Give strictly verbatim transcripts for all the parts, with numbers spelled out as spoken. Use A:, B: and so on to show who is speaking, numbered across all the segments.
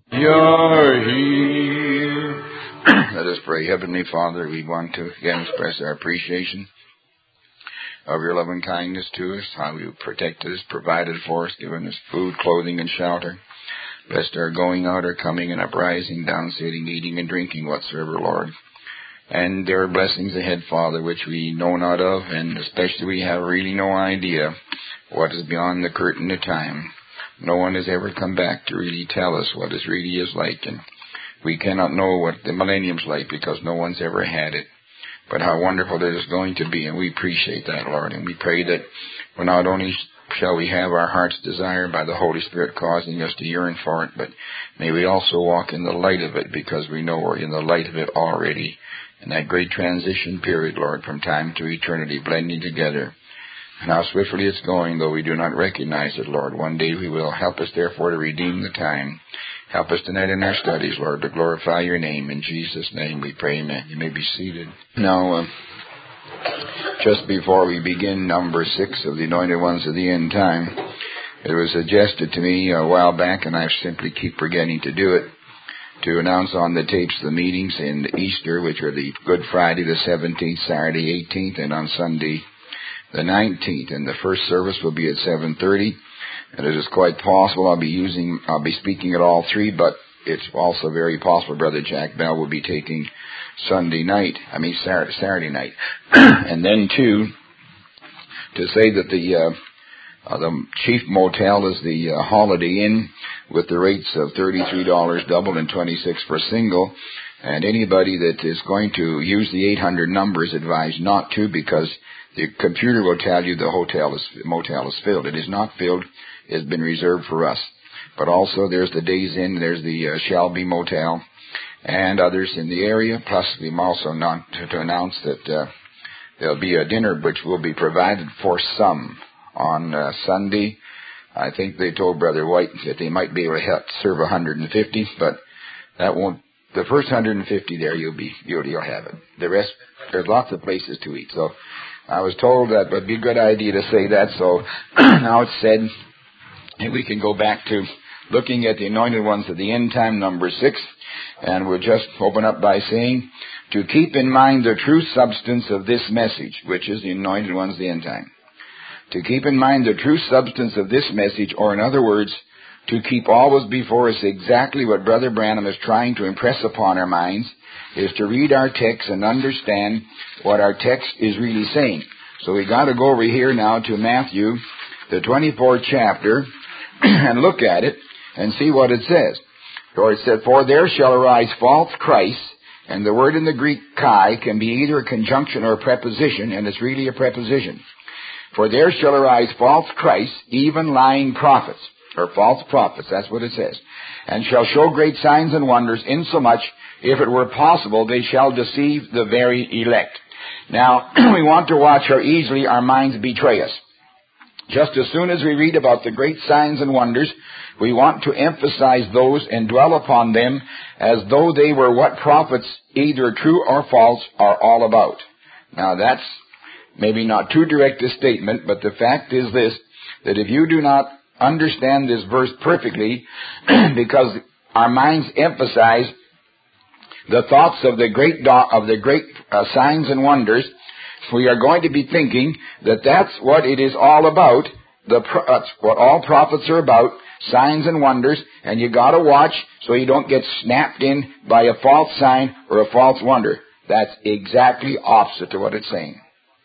A: You're here. Let us pray. Heavenly Father, we want to again express our appreciation of your loving kindness to us, how you protected us, provided for us, given us food, clothing, and shelter. Blessed our going out, our coming, and uprising, down sitting, eating, and drinking whatsoever, Lord. And there are blessings ahead, Father, which we know not of, and especially we have really no idea what is beyond the curtain of time. No one has ever come back to really tell us what it really is like, and we cannot know what the millennium's like because no one's ever had it. But how wonderful it is going to be, and we appreciate that, Lord. And we pray that well, not only shall we have our heart's desire by the Holy Spirit causing us to yearn for it, but may we also walk in the light of it because we know we're in the light of it already. In that great transition period, Lord, from time to eternity, blending together. And how swiftly it's going, though we do not recognize it, Lord. One day we will. Help us, therefore, to redeem the time. Help us tonight in our studies, Lord, to glorify your name. In Jesus' name we pray, amen. You may be seated. Now, uh, just before we begin number six of the Anointed Ones of the End Time, it was suggested to me a while back, and I simply keep forgetting to do it, to announce on the tapes the meetings in Easter, which are the Good Friday the seventeenth, Saturday eighteenth, and on Sunday the nineteenth. And the first service will be at seven thirty. And it is quite possible I'll be using, I'll be speaking at all three, but it's also very possible Brother Jack Bell will be taking Sunday night, I mean Saturday, Saturday night. And then, too, to say that the uh, uh, the chief motel is the uh, Holiday Inn with the rates of thirty-three dollars double and twenty-six dollars for single. And anybody that is going to use the eight hundred number is advised not to, because the computer will tell you the hotel is, motel is filled. It is not filled. It has been reserved for us. But also there's the Days Inn, there's the uh, Shelby Motel, and others in the area. Plus, we've also not to, to announce that uh, there'll be a dinner which will be provided for some on uh, Sunday. I think they told Brother White that they might be able to help serve one hundred fifty, but that won't. The first one hundred fifty there, you'll be you'll, you'll have it. The rest, there's lots of places to eat. So I was told that would be a good idea to say that. So now it's said. And we can go back to looking at the Anointed Ones of the End Time, number six. And we'll just open up by saying, to keep in mind the true substance of this message, which is the Anointed Ones of the End Time. To keep in mind the true substance of this message, or in other words, to keep always before us exactly what Brother Branham is trying to impress upon our minds, is to read our text and understand what our text is really saying. So we got to go over here now to Matthew, the twenty-fourth chapter, and look at it and see what it says. For it said, for there shall arise false Christs, and the word in the Greek kai can be either a conjunction or a preposition, and it's really a preposition. For there shall arise false Christs, even lying prophets, or false prophets, that's what it says, and shall show great signs and wonders, insomuch, if it were possible, they shall deceive the very elect. Now, we want to watch how easily our minds betray us. Just as soon as we read about the great signs and wonders, we want to emphasize those and dwell upon them as though they were what prophets, either true or false, are all about. Now that's maybe not too direct a statement, but the fact is this, that if you do not understand this verse perfectly, because our minds emphasize the thoughts of the great do- of the great uh, signs and wonders, we are going to be thinking that that's what it is all about. The pro- that's what all prophets are about, signs and wonders, and you got to watch so you don't get snapped in by a false sign or a false wonder. That's exactly opposite to what it's saying.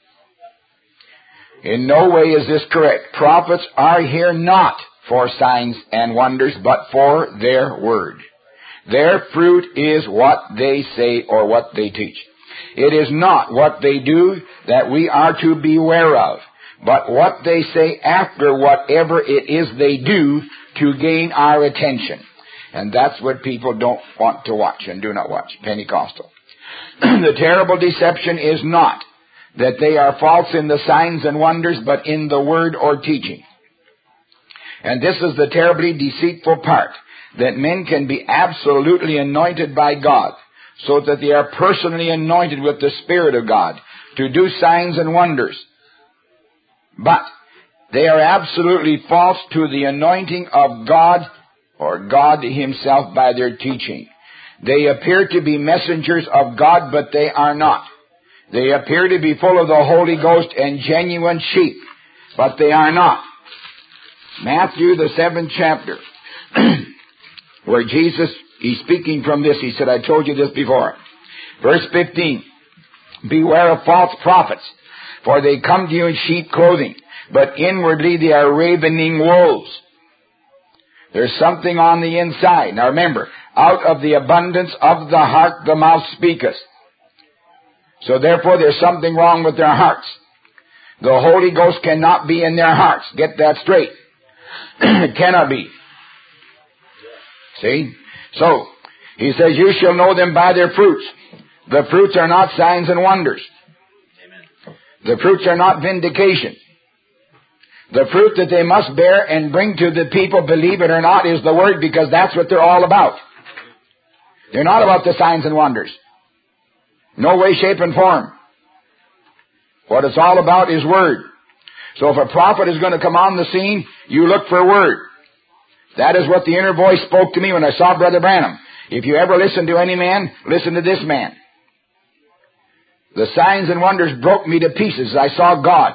A: In no way is this correct. Prophets are here not for signs and wonders, but for their word. Their fruit is what they say or what they teach. It is not what they do that we are to beware of, but what they say after whatever it is they do to gain our attention. And that's what people don't want to watch and do not watch, Pentecostal. The terrible deception is not that they are false in the signs and wonders, but in the word or teaching. And this is the terribly deceitful part, that men can be absolutely anointed by God, so that they are personally anointed with the Spirit of God to do signs and wonders. But they are absolutely false to the anointing of God or God himself by their teaching. They appear to be messengers of God, but they are not. They appear to be full of the Holy Ghost and genuine sheep, but they are not. Matthew, the seventh chapter, where Jesus, he's speaking from this. He said, I told you this before. Verse fifteen, beware of false prophets, for they come to you in sheep clothing, but inwardly they are ravening wolves. There's something on the inside. Now remember, out of the abundance of the heart the mouth speaketh. So therefore there's something wrong with their hearts. The Holy Ghost cannot be in their hearts. Get that straight. It cannot be. See? So, he says, you shall know them by their fruits. The fruits are not signs and wonders. Amen. The fruits are not vindication. The fruit that they must bear and bring to the people, believe it or not, is the Word, because that's what they're all about. They're not about the signs and wonders. No way, shape, and form. What it's all about is Word. So if a prophet is going to come on the scene, you look for Word. That is what the inner voice spoke to me when I saw Brother Branham. If you ever listen to any man, listen to this man. The signs and wonders broke me to pieces. I saw God.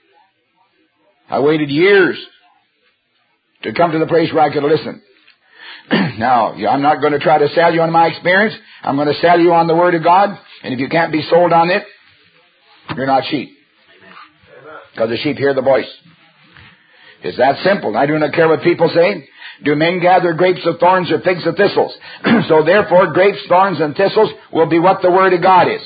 A: I waited years to come to the place where I could listen. Now, I'm not going to try to sell you on my experience. I'm going to sell you on the Word of God. And if you can't be sold on it, you're not sheep. Because the sheep hear the voice. It's that simple. I do not care what people say. Do men gather grapes of thorns or figs of thistles? So therefore, grapes, thorns, and thistles will be what the Word of God is.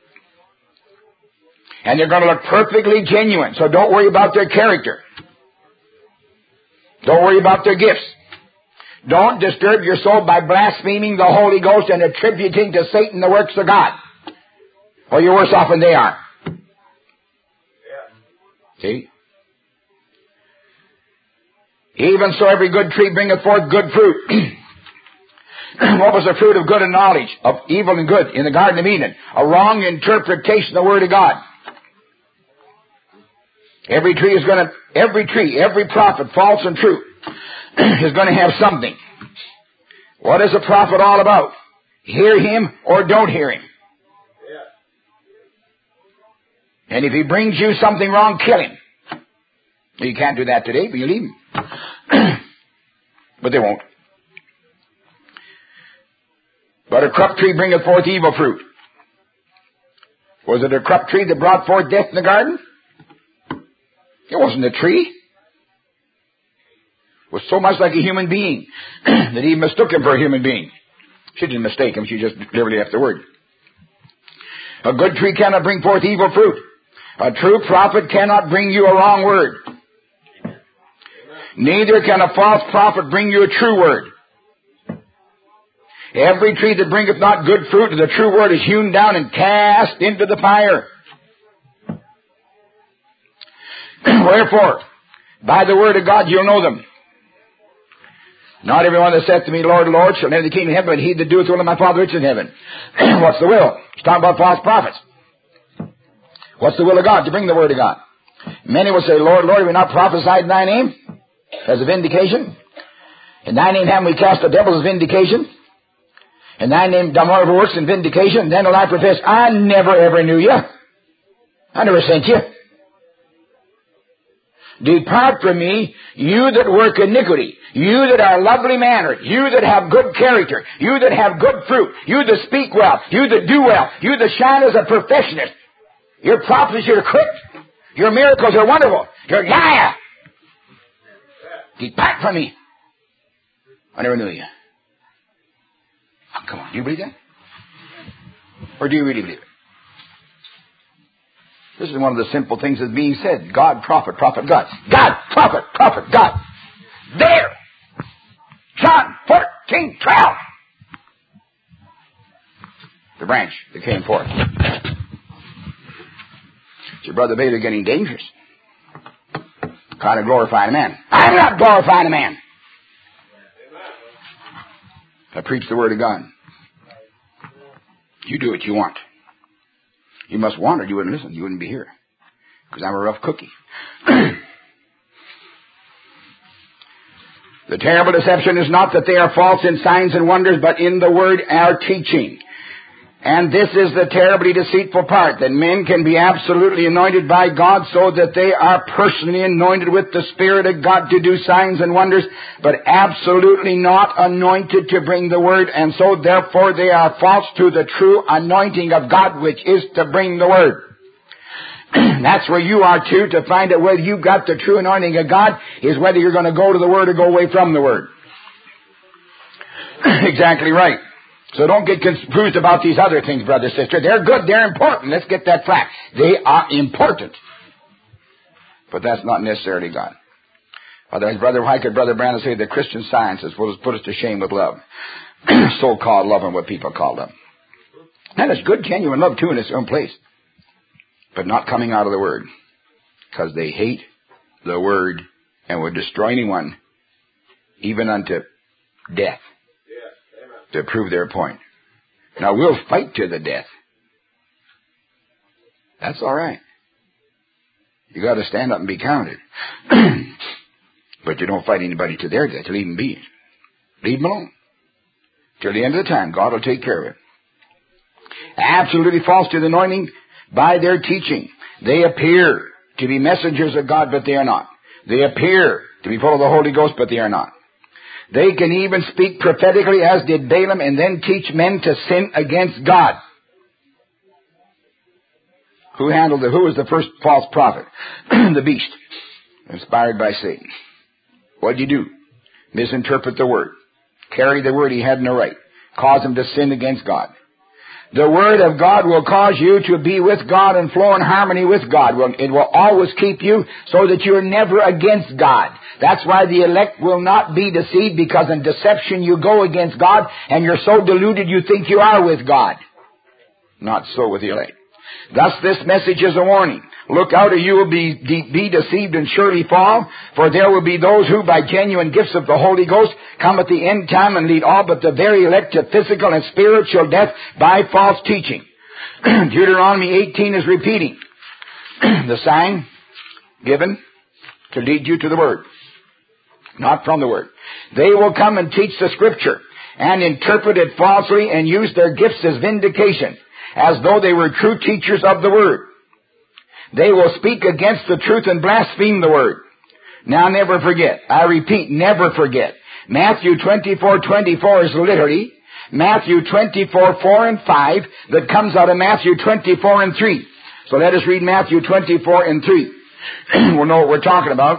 A: And they're going to look perfectly genuine. So don't worry about their character. Don't worry about their gifts. Don't disturb your soul by blaspheming the Holy Ghost and attributing to Satan the works of God. Or you're worse off than they are. See? Even so every good tree bringeth forth good fruit. What was the fruit of good and knowledge, of evil and good in the Garden of Eden? A wrong interpretation of the Word of God. Every tree is going to, every tree, every prophet, false and true, is going to have something. What is a prophet all about? Hear him or don't hear him. And if he brings you something wrong, kill him. You can't do that today, but you leave him. But they won't. But a corrupt tree bringeth forth evil fruit. Was it a corrupt tree that brought forth death in the garden? It wasn't a tree. It was so much like a human being that Eve mistook him for a human being. She didn't mistake him, she just literally left the word. A good tree cannot bring forth evil fruit. A true prophet cannot bring you a wrong word. Neither can a false prophet bring you a true word. Every tree that bringeth not good fruit, the true word is hewn down and cast into the fire. Wherefore, by the word of God you'll know them. Not everyone that saith to me, Lord, Lord, shall enter the kingdom of heaven, but he that doeth the will of my Father which is in heaven. What's the will? He's talking about false prophets. What's the will of God? To bring the word of God. Many will say, Lord, Lord, have we not prophesied in thy name? As a vindication. In thy name haven't we cast the devils as vindication? In thy name done wonderful works in vindication? Then will I profess, I never ever knew you. I never sent you. Depart from me, you that work iniquity, you that are lovely mannered, you that have good character, you that have good fruit, you that speak well, you that do well, you that shine as a perfectionist. Your prophecies are quick. Your miracles are wonderful. You're a liar. Depart from me. I never knew you. Oh, come on, do you believe that? Or do you really believe it? This is one of the simple things that's being said. God, prophet, prophet, God. God, prophet, prophet, God. There! John fourteen twelve. The branch that came forth. It's your Brother Bailey getting dangerous. Kind of glorifying a man. I'm not glorifying a man. I preach the word of God. You do what you want. You must want it. You wouldn't listen. You wouldn't be here. Because I'm a rough cookie.
B: The terrible deception is not that they are false in signs and wonders, but in the word are teaching. And this is the terribly deceitful part, that men can be absolutely anointed by God so that they are personally anointed with the Spirit of God to do signs and wonders, but absolutely not anointed to bring the word, and so therefore they are false to the true anointing of God, which is to bring the word. That's where you are too, to find out whether you've got the true anointing of God, is whether you're going to go to the word or go away from the word. Exactly right. So don't get confused about these other things, brother, sister. They're good, they're important. Let's get that fact. They are important. But that's not necessarily God. Otherwise, brother, why could Brother Branham say the Christian sciences will put us to shame with love? So-called love and what people call love. That is good, genuine love, too, in its own place. But not coming out of the Word. Because they hate the Word and would destroy anyone, even unto death, to prove their point. Now, we'll fight to the death. That's all right. You got to stand up and be counted. But you don't fight anybody to their death. Leave them be. Leave them alone. Till the end of the time, God will take care of it. Absolutely false to the anointing by their teaching. They appear to be messengers of God, but they are not. They appear to be full of the Holy Ghost, but they are not. They can even speak prophetically, as did Balaam, and then teach men to sin against God. Who handled it? Who was the first false prophet? The beast, inspired by Satan. What did you do? Misinterpret the word. Carry the word he had no right. Cause him to sin against God. The Word of God will cause you to be with God and flow in harmony with God. It will always keep you so that you're never against God. That's why the elect will not be deceived, because in deception you go against God and you're so deluded you think you are with God. Not so with the elect. Thus this message is a warning. Look out, or you will be, de- be deceived and surely fall, for there will be those who by genuine gifts of the Holy Ghost come at the end time and lead all but the very elect to physical and spiritual death by false teaching. Deuteronomy eighteen is repeating the sign given to lead you to the Word, not from the Word. They will come and teach the Scripture and interpret it falsely and use their gifts as vindication, as though they were true teachers of the Word. They will speak against the truth and blaspheme the Word. Now never forget, I repeat, never forget, Matthew twenty-four twenty-four is literally Matthew twenty-four four and five that comes out of Matthew twenty-four and three. So let us read Matthew twenty-four and three. We'll know what we're talking about.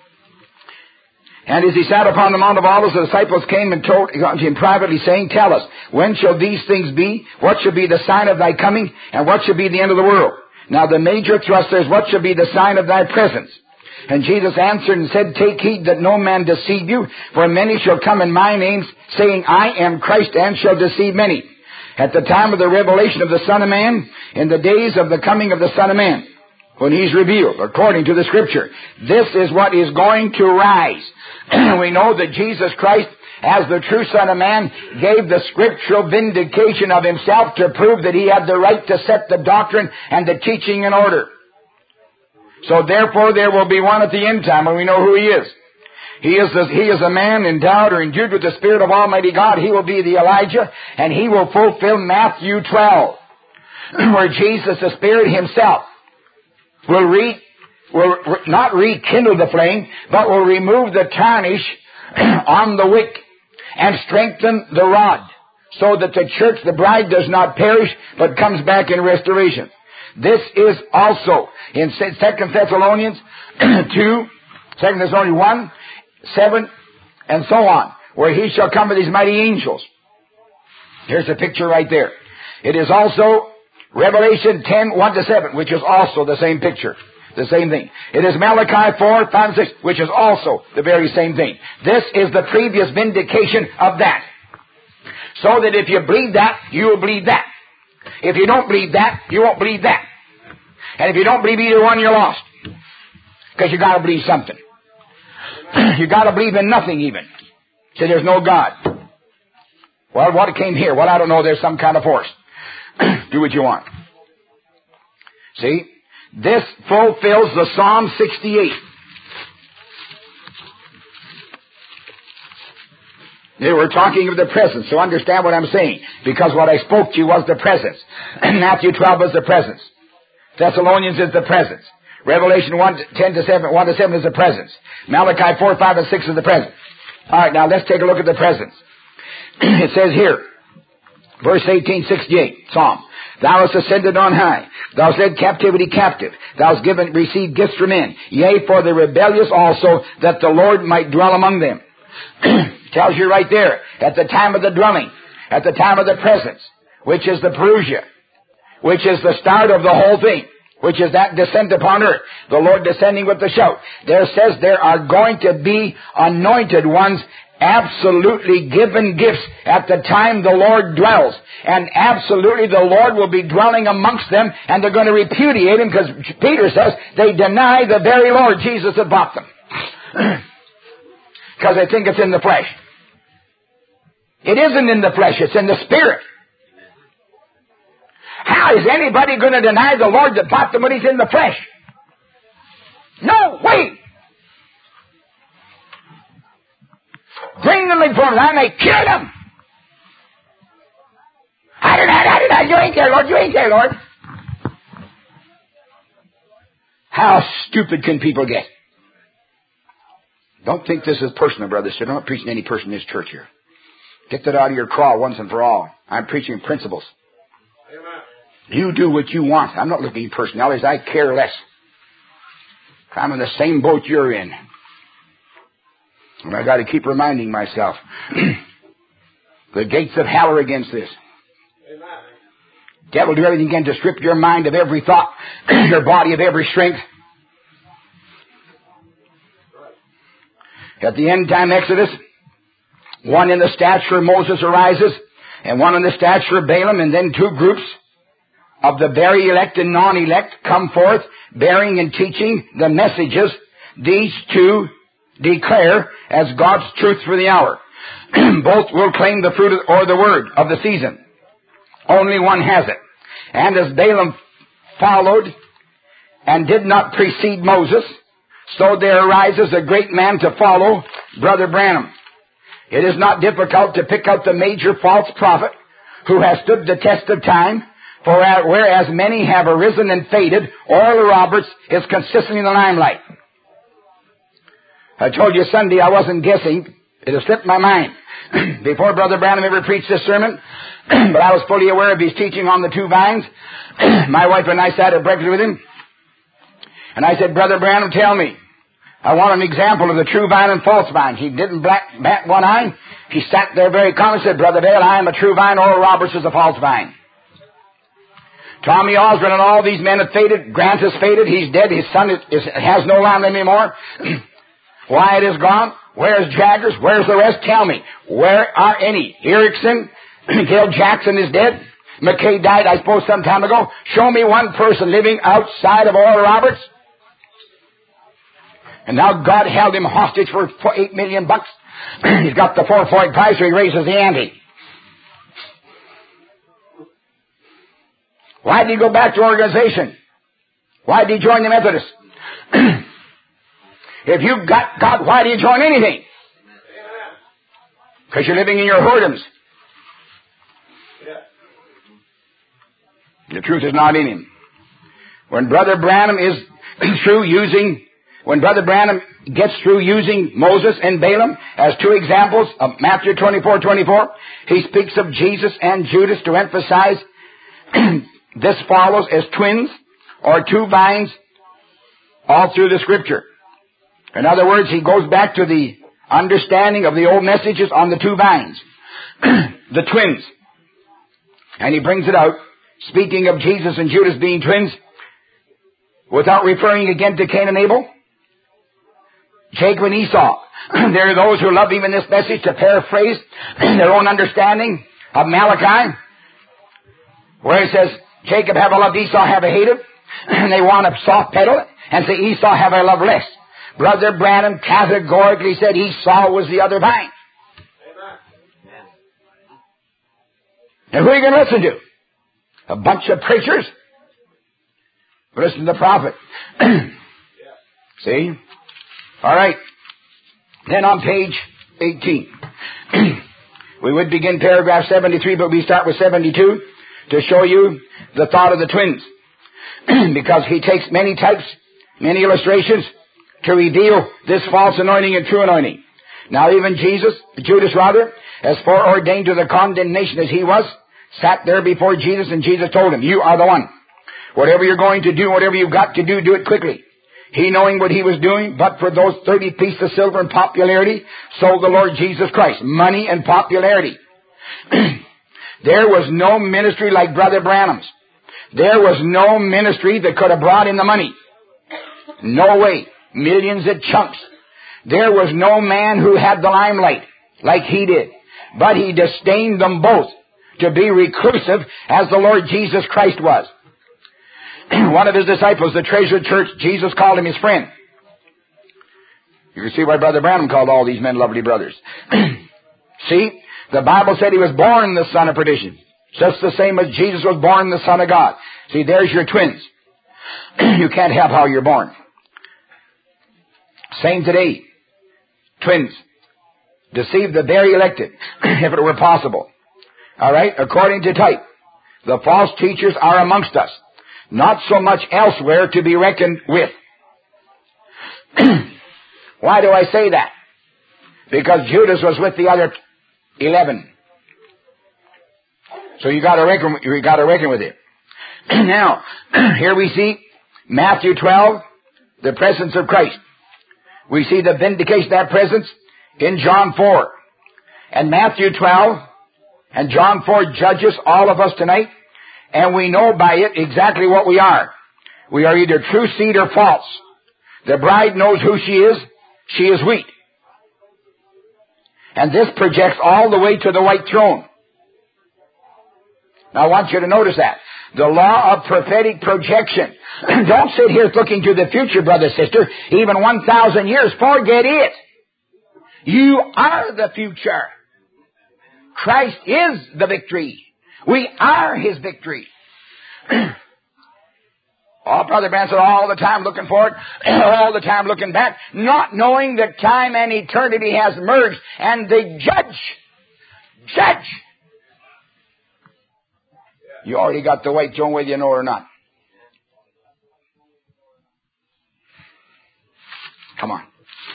B: And as he sat upon the Mount of Olives, the disciples came and told him privately, saying, Tell us, when shall these things be? What shall be the sign of thy coming? And what shall be the end of the world? Now the major thrust is, what shall be the sign of thy presence? And Jesus answered and said, Take heed that no man deceive you, for many shall come in my name, saying, I am Christ, and shall deceive many. At the time of the revelation of the Son of Man, in the days of the coming of the Son of Man, when he's revealed, according to the Scripture, this is what is going to rise. We know that Jesus Christ, as the true Son of Man, gave the scriptural vindication of himself to prove that he had the right to set the doctrine and the teaching in order. So therefore there will be one at the end time, and we know who he is. He is, the, he is a man endowed or endued with the Spirit of Almighty God. He will be the Elijah, and he will fulfill Matthew twelve, where Jesus, the Spirit himself, will re, will not rekindle the flame, but will remove the tarnish on the wick and strengthen the rod, so that the church, the bride, does not perish, but comes back in restoration. This is also in Second Thessalonians two, Second Thessalonians one, seven, and so on, where he shall come with his mighty angels. Here's a picture right there. It is also Revelation ten, one to seven, which is also the same picture. The same thing. It is Malachi four, five, and six, which is also the very same thing. This is the previous vindication of that. So that if you believe that, you will believe that. If you don't believe that, you won't believe that. And if you don't believe either one, you're lost. Because you got to believe something. You got to believe in nothing even. Say there's no God. Well, what came here? Well, I don't know. There's some kind of force. Do what you want. See? This fulfills the Psalm sixty-eight. They were talking of the presence, so understand what I'm saying. Because what I spoke to you was the presence. Matthew twelve was the presence. Thessalonians is the presence. Revelation one, ten to seven, one to seven is the presence. Malachi four, five, and six is the presence. Alright, now let's take a look at the presence. It says here, verse eighteen sixty-eight, Psalm. Thou hast ascended on high. Thou hast led captivity captive. Thou hast given, received gifts from men. Yea, for the rebellious also, that the Lord might dwell among them. Tells you right there, at the time of the dwelling, at the time of the presence, which is the Parousia, which is the start of the whole thing, which is that descent upon earth, the Lord descending with the shout. There says there are going to be anointed ones, absolutely given gifts at the time the Lord dwells. And absolutely the Lord will be dwelling amongst them, and they're going to repudiate Him, because Peter says they deny the very Lord Jesus that bought them. Because they think it's in the flesh. It isn't in the flesh, it's in the Spirit. How is anybody going to deny the Lord that bought them when He's in the flesh? No way! Bring them before me, I may kill them. I don't know, I don't know, you ain't there, Lord, you ain't there, Lord. How stupid can people get? Don't think this is personal, brothers. So I'm not preaching any person in this church here. Get that out of your craw once and for all. I'm preaching principles. Amen. You do what you want. I'm not looking at personalities. I care less. I'm in the same boat you're in. And I got to keep reminding myself. The gates of hell are against this. Amen. Devil do everything he can to strip your mind of every thought, your body of every strength. At the end time Exodus, one in the stature of Moses arises, and one in the stature of Balaam, and then two groups of the very elect and non-elect come forth, bearing and teaching the messages these two declare as God's truth for the hour. Both will claim the fruit or the word of the season. Only one has it. And as Balaam followed and did not precede Moses, so there arises a great man to follow Brother Branham. It is not difficult to pick out the major false prophet who has stood the test of time, for whereas many have arisen and faded, Oral Roberts is consistently in the limelight. I told you Sunday I wasn't guessing. It has slipped my mind. Before Brother Branham ever preached this sermon, but I was fully aware of his teaching on the two vines. My wife and I sat at breakfast with him, and I said, Brother Branham, tell me. I want an example of the true vine and false vine. He didn't black, bat one eye. He sat there very calm and said, Brother Dale, I am a true vine. Oral Roberts is a false vine. Tommy Osborne and all these men have faded. Grant has faded. He's dead. His son is, is, has no lamb anymore. Wyatt is gone. Where's Jaggers? Where's the rest? Tell me. Where are any? Erickson? Gail Jackson is dead. McKay died, I suppose, some time ago. Show me one person living outside of Oral Roberts. And now God held him hostage for eight million bucks. He's got the four-point price, so he raises the ante. Why did he go back to organization? Why did he join the Methodists? If you got God, why do you join anything? Because you're living in your whoredoms. The truth is not in him. When Brother Branham is through using, when Brother Branham gets through using Moses and Balaam as two examples of Matthew twenty-four twenty-four, he speaks of Jesus and Judas to emphasize this follows as twins or two vines all through the Scripture. In other words, he goes back to the understanding of the old messages on the two vines, the twins. And he brings it out, speaking of Jesus and Judas being twins, without referring again to Cain and Abel. Jacob and Esau. There are those who love even this message to paraphrase their own understanding of Malachi, where it says, Jacob have I loved, Esau have I hated. And they want to soft pedal it and say, Esau have I loved less. Brother Branham categorically said Esau was the other vine. Amen. And who are you going to listen to? A bunch of preachers? Listen to the prophet. See? All right. Then on page eighteen. We would begin paragraph seventy-three, but we start with seventy-two to show you the thought of the twins. Because he takes many types, many illustrations to reveal this false anointing and true anointing. Now even Jesus, Judas rather, as foreordained to the condemnation as he was, sat there before Jesus, and Jesus told him, you are the one. Whatever you're going to do, whatever you've got to do, do it quickly. He knowing what he was doing, but for those thirty pieces of silver and popularity, sold the Lord Jesus Christ. Money and popularity. There was no ministry like Brother Branham's. There was no ministry that could have brought in the money. No way. Millions of chunks. There was no man who had the limelight like he did. But he disdained them both to be reclusive as the Lord Jesus Christ was. One of his disciples, the Treasured Church, Jesus called him his friend. You can see why Brother Branham called all these men lovely brothers. See, the Bible said he was born the son of perdition. Just the same as Jesus was born the Son of God. See, there's your twins. You can't have how you're born. Same today. Twins. Deceive the very elected, if it were possible. All right? According to type. The false teachers are amongst us. Not so much elsewhere to be reckoned with. Why do I say that? Because Judas was with the other eleven. So you got to reckon. You got to reckon with it. Now, here we see Matthew twelve, the presence of Christ. We see the vindication of that presence in John four, and Matthew twelve and John four judges all of us tonight, and we know by it exactly what we are. We are either true seed or false. The bride knows who she is. She is wheat. And this projects all the way to the white throne. Now I want you to notice that. The law of prophetic projection. Don't sit here looking to the future, brother, sister. Even one thousand years, forget it. You are the future. Christ is the victory. We are His victory. Oh, Brother Branham said, all the time looking forward, all the time looking back, not knowing that time and eternity has merged, and the judge, judge. You already got the white throne whether you know or not. Come on.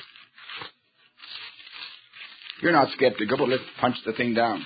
B: You're not skeptical, but let's punch the thing down.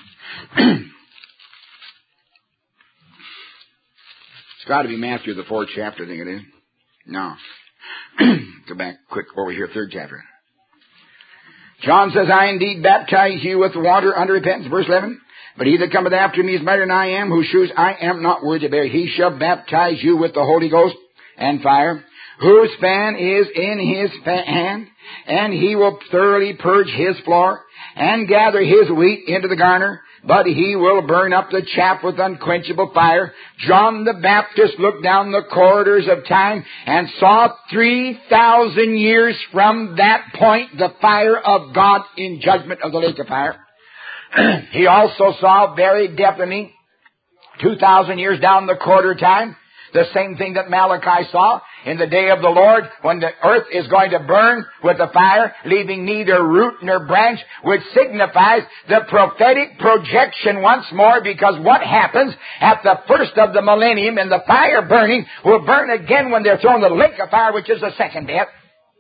B: It's got to be Matthew, the fourth chapter, I think it is. No. Go back quick over here, third chapter. John says, I indeed baptize you with water unto repentance. Verse eleven. But he that cometh after me is better than I am, whose shoes I am not worthy to bear. He shall baptize you with the Holy Ghost and fire, whose fan is in his hand, and he will thoroughly purge his floor, and gather his wheat into the garner, but he will burn up the chaff with unquenchable fire. John the Baptist looked down the corridors of time and saw three thousand years from that point the fire of God in judgment of the lake of fire. He also saw very definitely two thousand years down the corridor of time the same thing that Malachi saw in the day of the Lord, when the earth is going to burn with the fire, leaving neither root nor branch, which signifies the prophetic projection once more, because what happens at the first of the millennium and the fire burning will burn again when they're thrown in the lake of fire, which is the second death.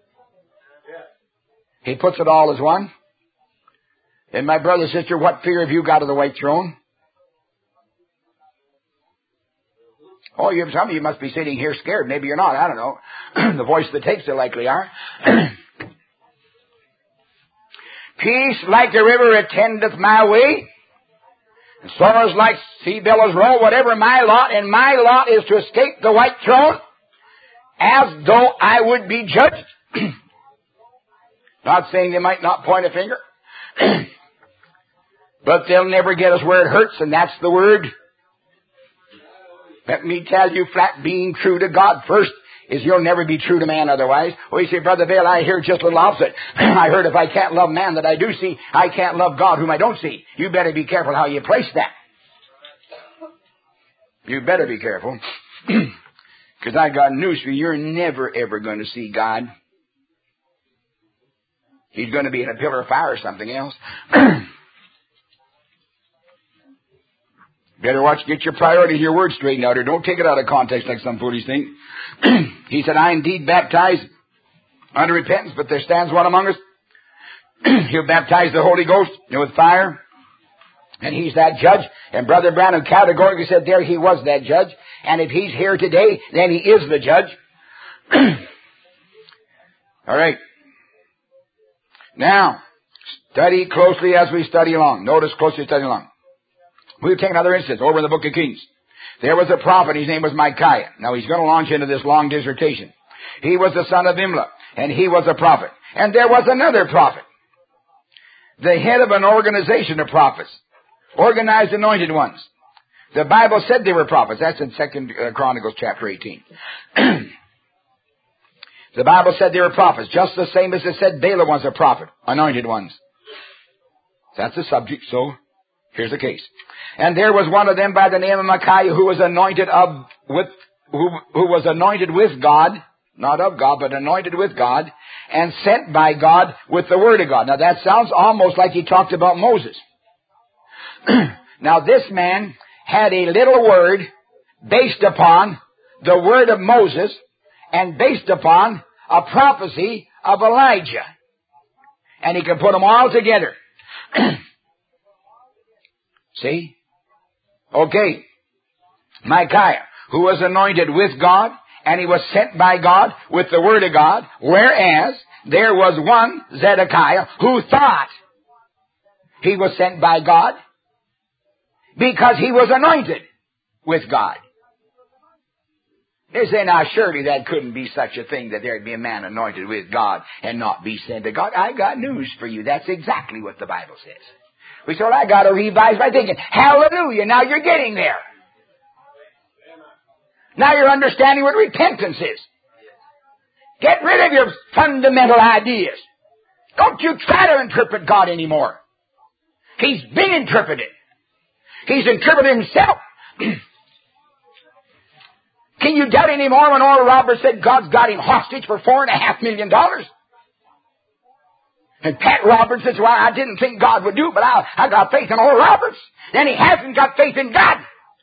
B: He puts it all as one. And my brother, sister, what fear have you got of the white throne? Oh, you, some of you must be sitting here scared. Maybe you're not. I don't know. The voice that takes it likely are. Peace like the river attendeth my way, and sorrows like sea billows roll. Whatever my lot, and my lot is to escape the white throne, as though I would be judged. Not saying they might not point a finger, but they'll never get us where it hurts, and that's the word. Let me tell you flat, being true to God first is you'll never be true to man otherwise. Well, you say, Brother Vail, I hear just a little opposite. I heard if I can't love man that I do see, I can't love God whom I don't see. You better be careful how you place that. You better be careful. Because I got news for you. You're never ever going to see God. He's going to be in a pillar of fire or something else. Better watch, get your priorities, your words straightened out, or don't take it out of context like some foolish thing. He said, I indeed baptize unto repentance, but there stands one among us. He'll baptize the Holy Ghost with fire, and he's that judge. And Brother Branham categorically said there he was that judge. And if he's here today, then he is the judge. All right. Now, study closely as we study along. Notice closely study along. We'll take another instance over in the book of Kings. There was a prophet, his name was Micaiah. Now he's going to launch into this long dissertation. He was the son of Imlah, and he was a prophet. And there was another prophet, the head of an organization of prophets, organized anointed ones. The Bible said they were prophets. That's in Second Chronicles chapter eighteen. The Bible said they were prophets, just the same as it said Balaam was a prophet, anointed ones. That's the subject, so here's the case. And there was one of them by the name of Micaiah who was anointed of with who, who was anointed with God, not of God, but anointed with God, and sent by God with the word of God. Now that sounds almost like he talked about Moses. Now this man had a little word based upon the word of Moses and based upon a prophecy of Elijah. And he could put them all together. See? Okay. Micaiah, who was anointed with God, and he was sent by God with the word of God, whereas there was one, Zedekiah, who thought he was sent by God because he was anointed with God. They say, now surely that couldn't be such a thing that there'd be a man anointed with God and not be sent to God. I got news for you. That's exactly what the Bible says. We said, well, I got to revise my thinking. Hallelujah. Now you're getting there. Now you're understanding what repentance is. Get rid of your fundamental ideas. Don't you try to interpret God anymore. He's been interpreted. He's interpreted himself. Can you doubt anymore when Oral Roberts said God's got him hostage for four and a half million dollars? And Pat Roberts says, well, I didn't think God would do it, but I, I got faith in Oral Roberts. Then he hasn't got faith in God.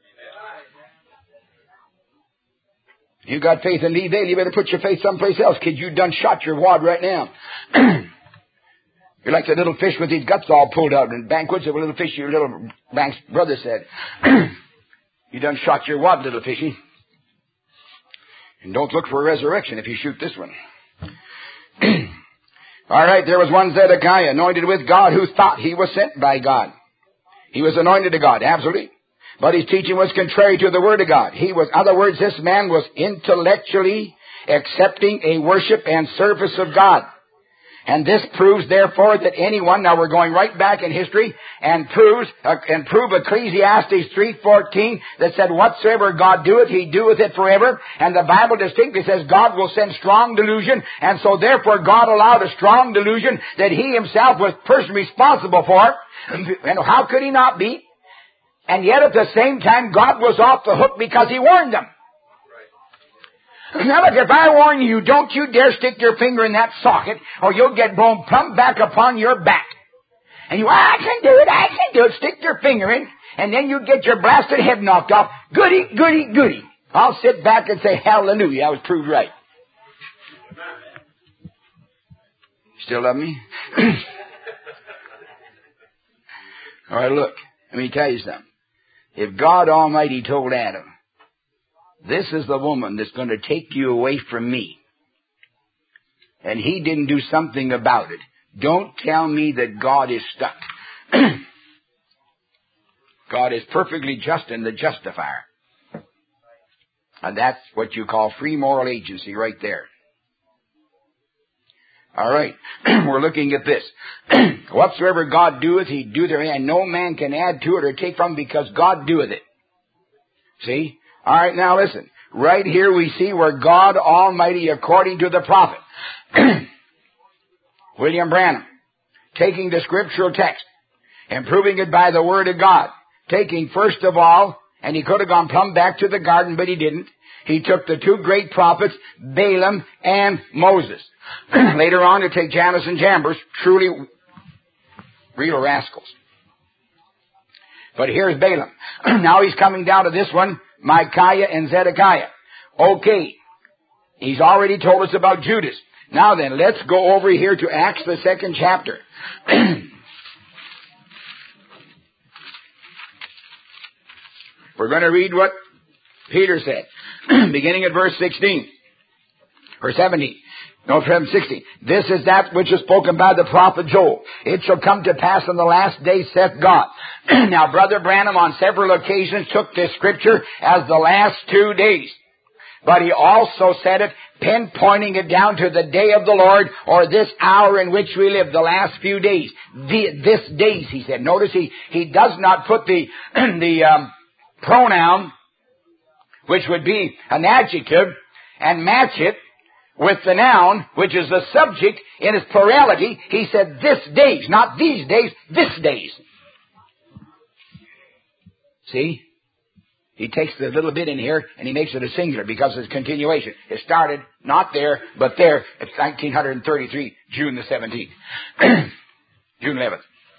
B: You got faith in Lee Bailey, you better put your faith someplace else, kid. You done shot your wad right now. You're like the little fish with his guts all pulled out in banquets of a little fish, your little Banks brother said. You done shot your wad, little fishy. And don't look for a resurrection if you shoot this one. All right, there was one Zedekiah anointed with God who thought he was sent by God. He was anointed to God, absolutely. But his teaching was contrary to the word of God. He was, in other words, this man was intellectually accepting a worship and service of God. And this proves, therefore, that anyone, now we're going right back in history, and proves, uh, and prove Ecclesiastes three fourteen that said, whatsoever God doeth, he doeth it forever. And the Bible distinctly says God will send strong delusion, and so therefore God allowed a strong delusion that he himself was personally responsible for. And how could he not be? And yet at the same time, God was off the hook because he warned them. Now look, if I warn you, don't you dare stick your finger in that socket, or you'll get blown plumb back upon your back. And you, I can do it, I can do it. Stick your finger in, and then you get your blasted head knocked off. Goody, goody, goody. I'll sit back and say, hallelujah, I was proved right. Still love me? All right, look, let me tell you something. If God Almighty told Adam, this is the woman that's going to take you away from me, and he didn't do something about it, don't tell me that God is stuck. God is perfectly just and the justifier. And that's what you call free moral agency right there. All right, we're looking at this. Whatsoever God doeth, he doeth it, and no man can add to it or take from it, because God doeth it. See? All right, now listen. Right here we see where God Almighty, according to the prophet, William Branham, taking the scriptural text and proving it by the word of God, taking first of all, and he could have gone plumb back to the garden, but he didn't. He took the two great prophets, Balaam and Moses. Later on to take Jannes and Jambres, truly real rascals. But here's Balaam. Now he's coming down to this one, Micaiah and Zedekiah. Okay. He's already told us about Judas. Now then, let's go over here to Acts, the second chapter. We're going to read what Peter said, beginning at verse sixteen, or seventeen. No, from sixteen. This is that which is spoken by the prophet Joel. It shall come to pass in the last days, saith God. Now, Brother Branham on several occasions took this scripture as the last two days. But he also said it, pinpointing it down to the day of the Lord, or this hour in which we live, the last few days. The, this days, he said. Notice he, he does not put the, the um, pronoun, which would be an adjective, and match it with the noun, which is the subject in its plurality. He said this days, not these days, this days. See? He takes the little bit in here and he makes it a singular because it's continuation. It started not there, but there. It's nineteen thirty-three, June the seventeenth. June eleventh.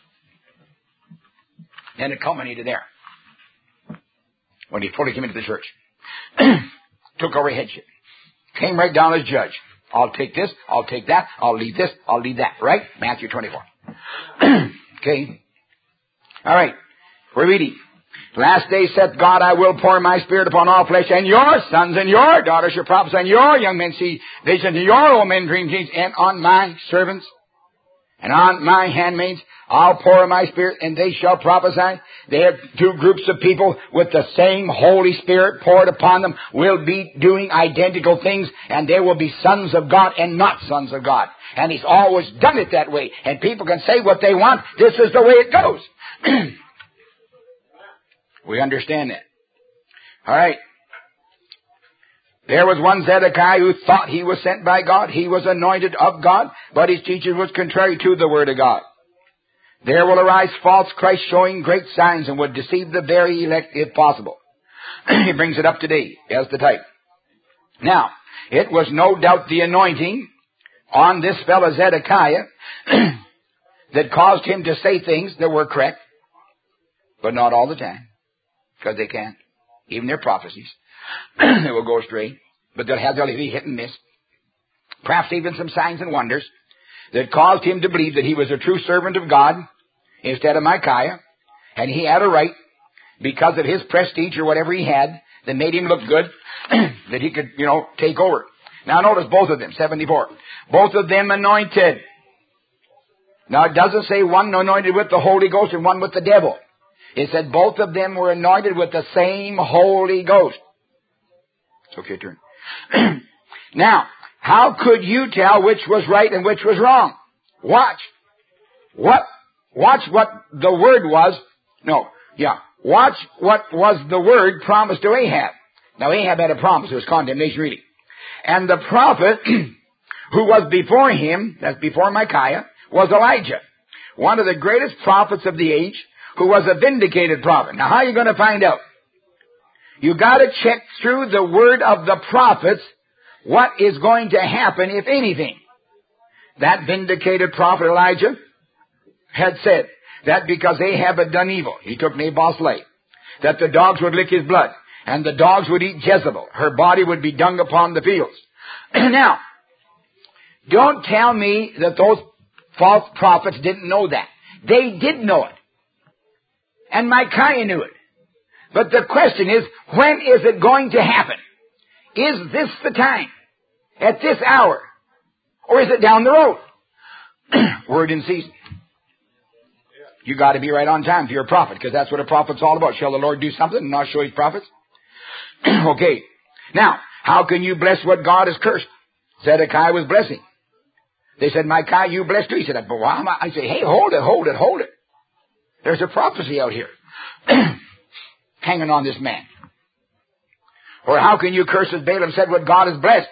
B: And it culminated there. When he fully came into the church. Took over headship. Came right down as judge. I'll take this, I'll take that, I'll leave this, I'll leave that. Right? Matthew twenty-four. Okay. All right. We're reading. Last day saith God, I will pour my spirit upon all flesh, and your sons and your daughters shall prophesy, and your young men see visions, and your old men dream dreams, and on my servants and on my handmaids I'll pour my spirit, and they shall prophesy. They have two groups of people with the same Holy Spirit poured upon them, will be doing identical things, and they will be sons of God and not sons of God. And He's always done it that way. And people can say what they want. This is the way it goes. We understand that. All right. There was one Zedekiah who thought he was sent by God. He was anointed of God, but his teaching was contrary to the Word of God. There will arise false Christ showing great signs and would deceive the very elect if possible. He brings it up today as the type. Now, it was no doubt the anointing on this fellow Zedekiah that caused him to say things that were correct, but not all the time, because they can't. Even their prophecies. They will go astray, but they'll have their hit and miss. Perhaps even some signs and wonders that caused him to believe that he was a true servant of God instead of Micaiah, and he had a right, because of his prestige or whatever he had, that made him look good, that he could, you know, take over. Now notice both of them, seventy-four. Both of them anointed. Now it doesn't say one anointed with the Holy Ghost and one with the devil. It said both of them were anointed with the same Holy Ghost. It's okay, turn. Now, how could you tell which was right and which was wrong? Watch. What? Watch what the word was. No, yeah. Watch what was the word promised to Ahab. Now, Ahab had a promise. It was condemnation, really. And the prophet who was before him, that's before Micaiah, was Elijah, one of the greatest prophets of the age, who was a vindicated prophet. Now, how are you going to find out? You got to check through the word of the prophets what is going to happen, if anything. That vindicated prophet Elijah had said that because Ahab had done evil, he took Nabal's life, that the dogs would lick his blood, and the dogs would eat Jezebel. Her body would be dung upon the fields. Now, don't tell me that those false prophets didn't know that. They did know it. And Micaiah knew it. But the question is, when is it going to happen? Is this the time? At this hour? Or is it down the road? Word in season. You got to be right on time if you're a prophet, because that's what a prophet's all about. Shall the Lord do something and not show His prophets? Okay. Now, how can you bless what God has cursed? Zedekiah was blessing. They said, Micaiah, you blessed too. He said, but why am I? I say, hey, hold it, hold it, hold it. There's a prophecy out here hanging on this man. Or how can you curse as Balaam said what God has blessed?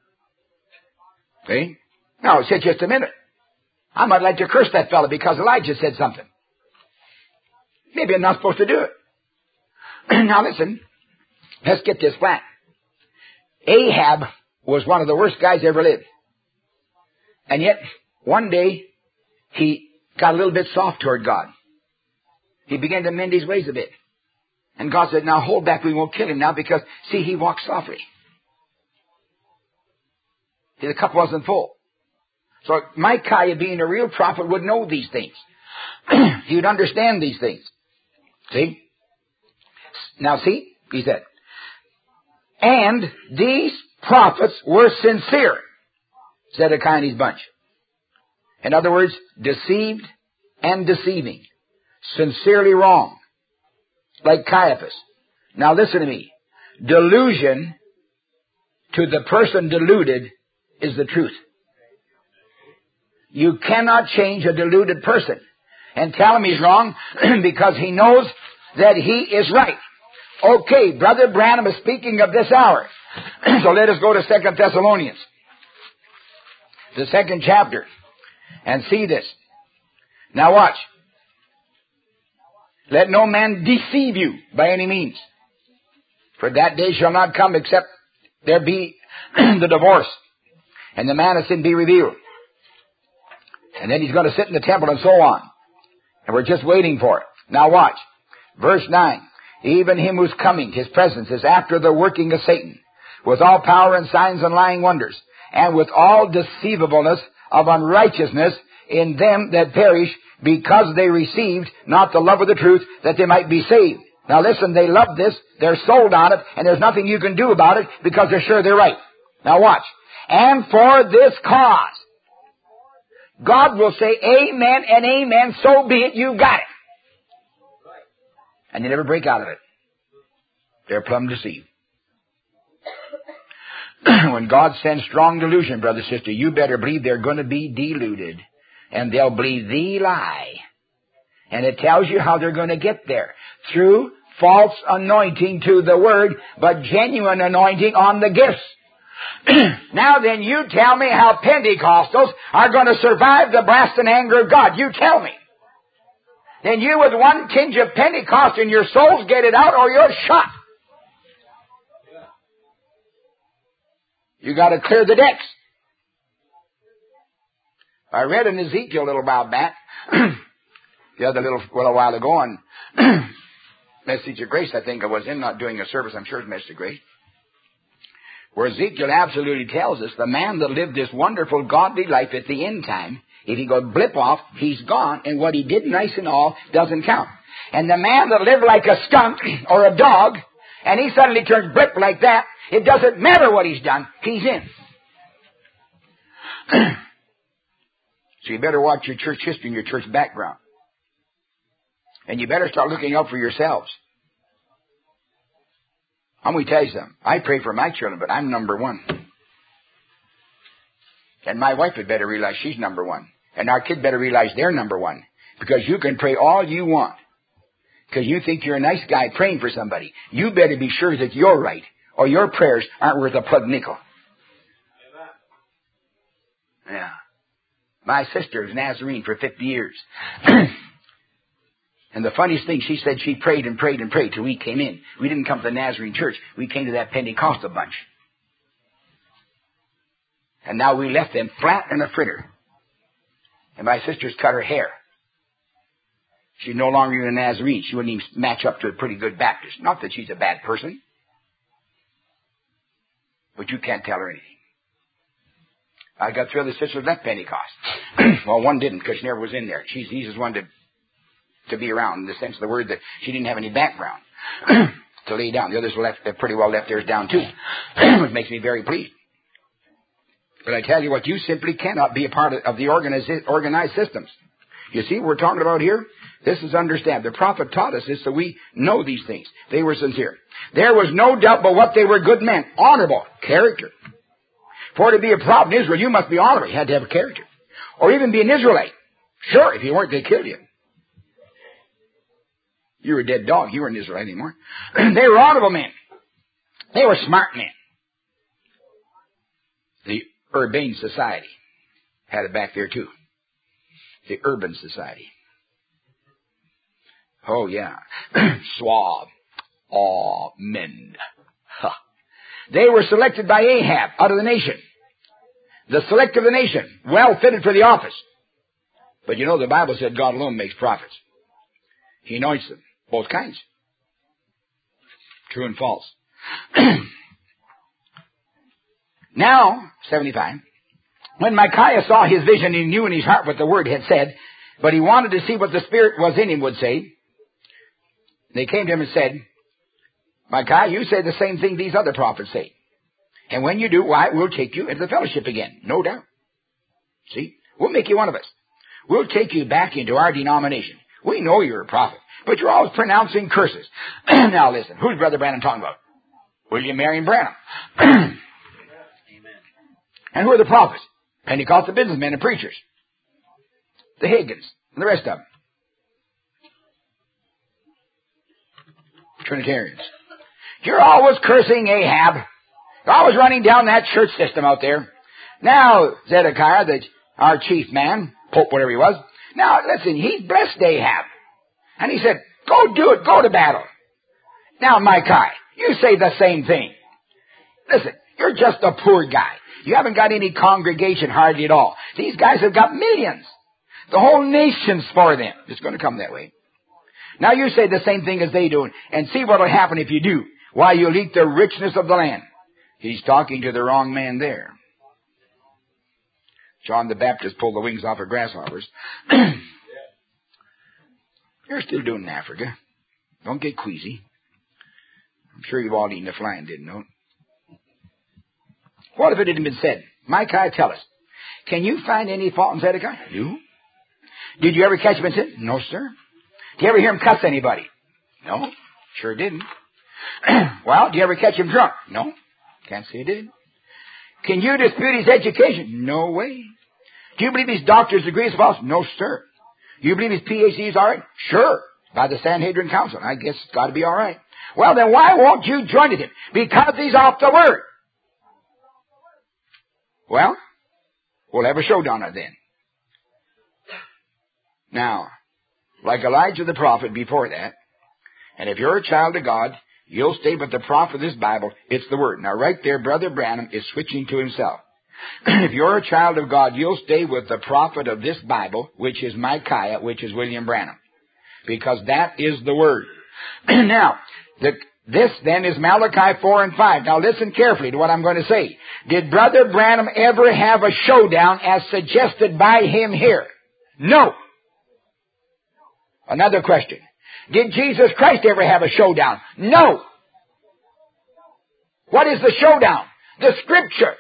B: See? Now, sit just a minute. I might like to curse that fellow because Elijah said something. Maybe I'm not supposed to do it. Now listen, let's get this flat. Ahab was one of the worst guys ever lived. And yet, one day, he got a little bit soft toward God. He began to mend his ways a bit. And God said, now hold back, we won't kill him now because, see, he walks softly. See, the cup wasn't full. So Micaiah, being a real prophet, would know these things. He would understand these things. See? Now see, he said, and these prophets were sincere, Zedekiah and his bunch. In other words, deceived and deceiving. Sincerely wrong. Like Caiaphas. Now listen to me. Delusion to the person deluded is the truth. You cannot change a deluded person and tell him he's wrong because he knows that he is right. Okay, Brother Branham is speaking of this hour. So let us go to Second Thessalonians, the second chapter, and see this. Now watch. Let no man deceive you by any means. For that day shall not come except there be the divorce and the man of sin be revealed. And then he's going to sit in the temple and so on. And we're just waiting for it. Now watch. Verse nine. Even him who's coming, his presence is after the working of Satan, with all power and signs and lying wonders, and with all deceivableness of unrighteousness in them that perish, because they received not the love of the truth, that they might be saved. Now listen, they love this, they're sold on it, and there's nothing you can do about it, because they're sure they're right. Now watch. And for this cause, God will say amen and amen, so be it, you got it. And you never break out of it. They're plumb deceived. When God sends strong delusion, brother, sister, you better believe they're going to be deluded. And they'll believe the lie. And it tells you how they're going to get there. Through false anointing to the word, but genuine anointing on the gifts. Now then, you tell me how Pentecostals are going to survive the blast and anger of God. You tell me. Then you with one tinge of Pentecost in your souls get it out or you're shot. You got to clear the decks. I read in Ezekiel a little while back, the other little, little while ago on Message of Grace, I think I was in, not doing a service, I'm sure it's Message of Grace, where Ezekiel absolutely tells us the man that lived this wonderful godly life at the end time, if he go blip off, he's gone, and what he did nice and all doesn't count. And the man that lived like a skunk or a dog, and he suddenly turns blip like that, it doesn't matter what he's done, he's in. So you better watch your church history and your church background. And you better start looking out for yourselves. I'm going to tell you something. I pray for my children, but I'm number one. And my wife had better realize she's number one. And our kid better realize they're number one. Because you can pray all you want. Because you think you're a nice guy praying for somebody. You better be sure that you're right. Or your prayers aren't worth a plug nickel. Yeah. My sister was Nazarene for fifty years. And the funniest thing, she said she prayed and prayed and prayed till we came in. We didn't come to the Nazarene church. We came to that Pentecostal bunch. And now we left them flat in a fritter. And my sister's cut her hair. She's no longer even a Nazarene. She wouldn't even match up to a pretty good Baptist. Not that she's a bad person. But you can't tell her anything. I got three other sisters left Pentecost. Well, one didn't because she never was in there. She's the easiest one to, to be around in the sense of the word that she didn't have any background to lay down. The others were left, pretty well left theirs down too. Which makes me very pleased. But I tell you what, you simply cannot be a part of, of the organized, organized systems. You see what we're talking about here? This is understand. The prophet taught us this so we know these things. They were sincere. There was no doubt but what they were good men. Honorable. Character. For to be a prophet in Israel, you must be honorable. You had to have a character. Or even be an Israelite. Sure, if you weren't, they'd kill you. You were a dead dog. You weren't an Israelite anymore. They were honorable men. They were smart men. The Urbane Society had it back there too. The Urban Society. Oh, yeah. Suave. Aw, men. Huh. They were selected by Ahab out of the nation. The select of the nation. Well fitted for the office. But you know, the Bible said God alone makes prophets. He anoints them. Both kinds. True and false. Now, seventy-five, when Micaiah saw his vision, he knew in his heart what the word had said, but he wanted to see what the Spirit was in him would say. They came to him and said, Micaiah, you say the same thing these other prophets say. And when you do, why, we'll take you into the fellowship again. No doubt. See? We'll make you one of us. We'll take you back into our denomination. We know you're a prophet, but you're always pronouncing curses. Now listen, who's Brother Branham talking about? William Marion Branham. Amen. And who are the prophets? Pentecostal businessmen and preachers. The Hagins and the rest of them. Trinitarians. You're always cursing Ahab. You're always running down that church system out there. Now, Zedekiah, the, our chief man, Pope, whatever he was, now, listen, he blessed Ahab. And he said, go do it, go to battle. Now, Micaiah, you say the same thing. Listen, you're just a poor guy. You haven't got any congregation hardly at all. These guys have got millions. The whole nation's for them. It's going to come that way. Now you say the same thing as they do, and see what will happen if you do. Why, you'll eat the richness of the land. He's talking to the wrong man there. John the Baptist pulled the wings off of grasshoppers. You're still doing it in Africa. Don't get queasy. I'm sure you've all eaten a fly and didn't know it. What if it hadn't been said? Micaiah, tell us. Can you find any fault in Zedekiah? No. Did you ever catch him in sin? No, sir. Did you ever hear him cuss anybody? No. Sure didn't. Well, did you ever catch him drunk? No. Can't say he did. Can you dispute his education? No way. Do you believe his doctor's degree is false? No, sir. Do you believe his P H D is all right? Sure. By the Sanhedrin Council. I guess it's got to be all right. Well, then why won't you join with him? Because he's off the word. Well, we'll have a showdown then. Now, like Elijah the prophet before that, and if you're a child of God, you'll stay with the prophet of this Bible. It's the Word. Now, right there, Brother Branham is switching to himself. If you're a child of God, you'll stay with the prophet of this Bible, which is Micaiah, which is William Branham. Because that is the Word. Now, the, this then is Malachi four and five. Now, listen carefully to what I'm going to say. Did Brother Branham ever have a showdown as suggested by him here? No. Another question. Did Jesus Christ ever have a showdown? No. What is the showdown? The Scripture.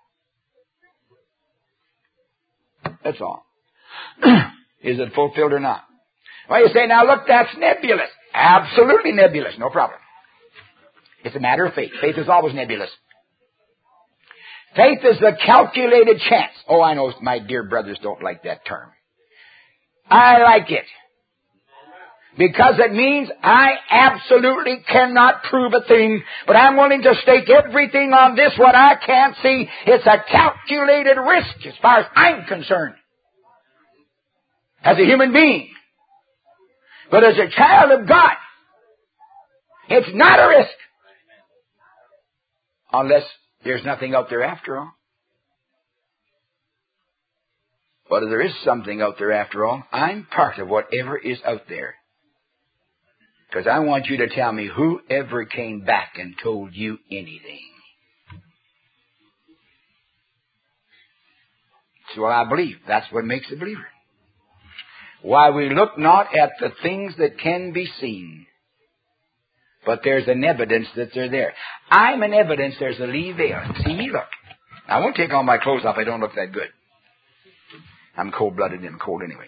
B: That's all. Is it fulfilled or not? Well, you say, now look, that's nebulous. Absolutely nebulous. No problem. It's a matter of faith. Faith is always nebulous. Faith is the calculated chance. Oh, I know my dear brothers don't like that term. I like it. Because it means I absolutely cannot prove a thing, but I'm willing to stake everything on this, what I can't see. It's a calculated risk as far as I'm concerned. As a human being. But as a child of God, it's not a risk. Unless there's nothing out there after all. But if there is something out there after all, I'm part of whatever is out there. Because I want you to tell me whoever came back and told you anything. That's what I believe. That's what makes a believer. Why we look not at the things that can be seen, but there's an evidence that they're there. I'm an evidence there's a lee veil. See me, look. I won't take all my clothes off. I don't look that good. I'm cold-blooded and cold anyway.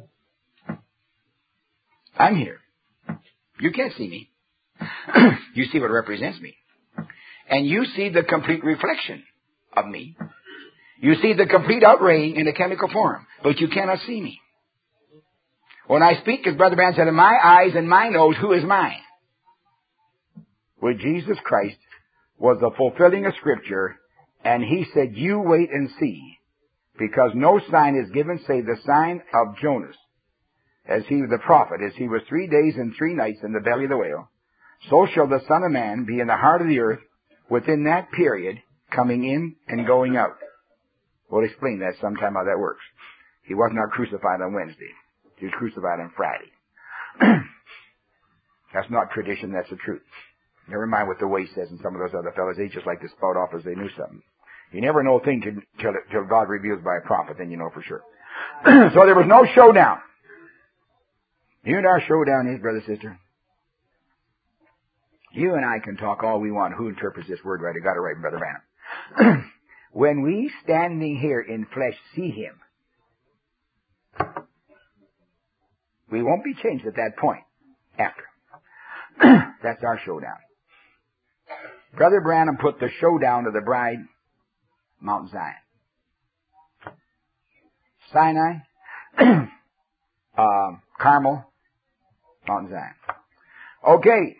B: I'm here. You can't see me. You see what represents me. And you see the complete reflection of me. You see the complete outraying in a chemical form. But you cannot see me. When I speak, as Brother Branham said, in my eyes and my nose, who is mine? Well, Jesus Christ was the fulfilling of Scripture, and He said, you wait and see, because no sign is given save the sign of Jonas. As he, the prophet, as he was three days and three nights in the belly of the whale, so shall the Son of Man be in the heart of the earth within that period, coming in and going out. We'll explain that sometime how that works. He was not crucified on Wednesday. He was crucified on Friday. That's not tradition, that's the truth. Never mind what the way says and some of those other fellas. They just like to spout off as they knew something. You never know a thing till, till God reveals by a prophet, then you know for sure. So there was no showdown. You and our showdown is, brother, sister, you and I can talk all we want. Who interprets this word right? I got it right, Brother Branham. When we standing here in flesh see him, we won't be changed at that point after. That's our showdown. Brother Branham put the showdown of the bride, Mount Zion. Sinai, uh, Carmel, Mount Zion. Okay.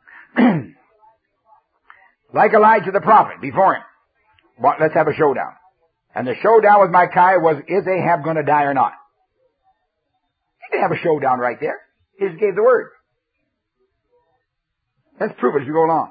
B: Like Elijah the prophet before him. But let's have a showdown. And the showdown with Micaiah was, is Ahab going to die or not? He didn't have a showdown right there. He just gave the word. Let's prove it as we go along.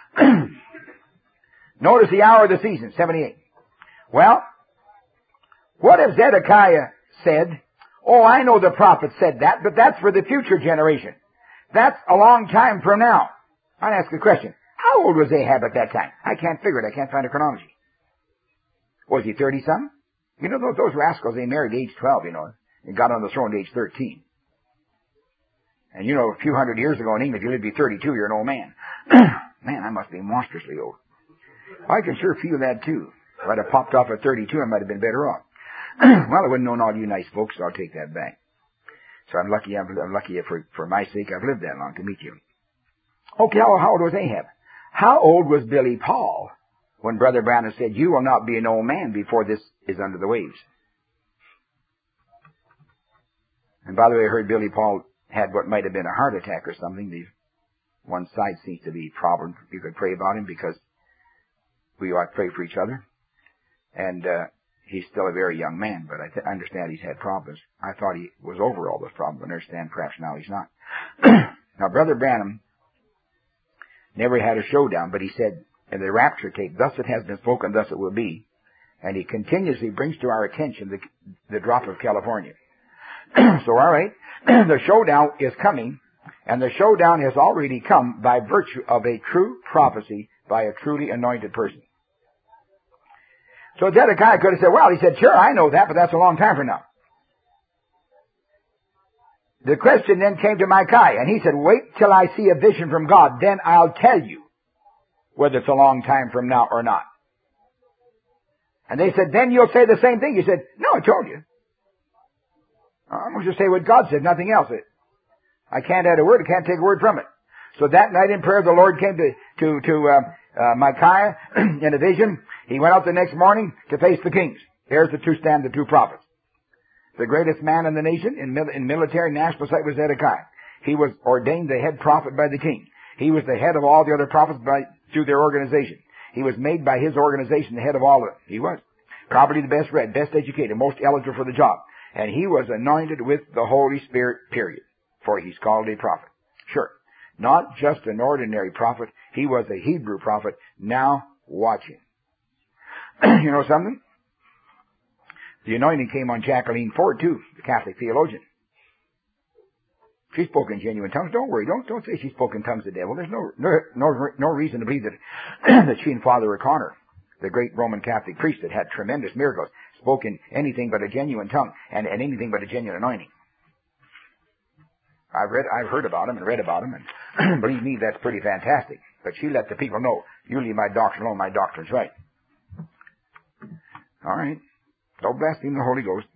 B: Notice the hour of the season, seventy-eight. Well, what if Zedekiah said, oh, I know the prophet said that, but that's for the future generation. That's a long time from now. I'd ask a question. How old was Ahab at that time? I can't figure it. I can't find a chronology. Was he thirty-something? You know, those, those rascals, they married at age twelve, you know, and got on the throne at age thirteen. And you know, a few hundred years ago in England, if you lived to be thirty-two, you're an old man. Man, I must be monstrously old. I can sure feel that, too. If I'd have popped off at thirty-two, I might have been better off. Well, I wouldn't know all you nice folks, so I'll take that back. So I'm lucky, I'm, I'm lucky for, for my sake, I've lived that long to meet you. Okay, how, how old was Ahab? How old was Billy Paul when Brother Branham said, you will not be an old man before this is under the waves? And by the way, I heard Billy Paul had what might have been a heart attack or something. The one side seems to be a problem. You could pray about him because we ought to pray for each other. And uh, he's still a very young man, but I, th- I understand he's had problems. I thought he was over all those problems, but I understand perhaps now he's not. Now, Brother Branham never had a showdown, but he said in the rapture tape, thus it has been spoken, thus it will be. And he continuously brings to our attention the, the drop of California. So, all right, the showdown is coming, and the showdown has already come by virtue of a true prophecy by a truly anointed person. So Zedekiah could have said, well, he said, sure, I know that, but that's a long time from now. The question then came to Micaiah, and he said, wait till I see a vision from God, then I'll tell you whether it's a long time from now or not. And they said, then you'll say the same thing. He said, no, I told you. I'm going to just say what God said, nothing else. I can't add a word, I can't take a word from it. So that night in prayer, the Lord came to, to, to uh, uh, Micaiah in a vision. He went out the next morning to face the kings. Here's the two stand, the two prophets. The greatest man in the nation in, mil- in military national sight was Zedekiah. He was ordained the head prophet by the king. He was the head of all the other prophets by, through their organization. He was made by his organization the head of all of them. He was. Probably the best read, best educated, most eligible for the job. And he was anointed with the Holy Spirit, period. For he's called a prophet. Sure. Not just an ordinary prophet. He was a Hebrew prophet. Now watch him. You know something? The anointing came on Jacqueline Ford, too, the Catholic theologian. She spoke in genuine tongues. Don't worry. Don't, don't say she spoke in tongues of the devil. There's no, no, no, no reason to believe that, that she and Father O'Connor, the great Roman Catholic priest that had tremendous miracles, spoke in anything but a genuine tongue and, and anything but a genuine anointing. I've read, I've heard about him and read about him, and believe me, that's pretty fantastic. But she let the people know, you leave my doctrine alone, my doctrine's right. All right. Don't blaspheme the Holy Ghost.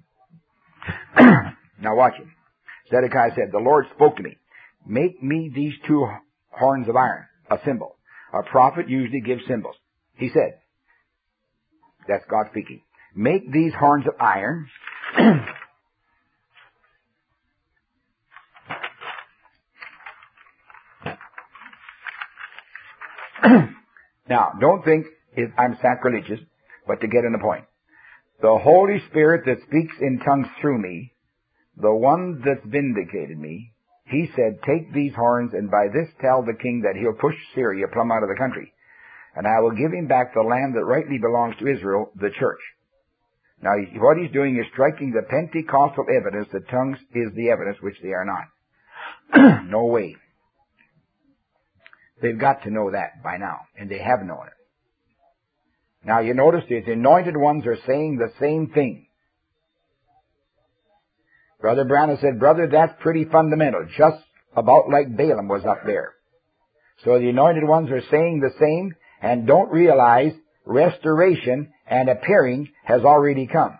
B: Now watch it. Zedekiah said, the Lord spoke to me, make me these two horns of iron, a symbol. A prophet usually gives symbols. He said, that's God speaking, make these horns of iron Now, don't think I'm sacrilegious, but to get in the point. The Holy Spirit that speaks in tongues through me, the one that's vindicated me, he said, take these horns and by this tell the king that he'll push Syria plumb out of the country. And I will give him back the land that rightly belongs to Israel, the church. Now, what he's doing is striking the Pentecostal evidence that tongues is the evidence, which they are not. No way. They've got to know that by now, and they have known it. Now you notice the anointed ones are saying the same thing. Brother Branham said, brother, that's pretty fundamental, just about like Balaam was up there. So the anointed ones are saying the same and don't realize restoration and appearing has already come.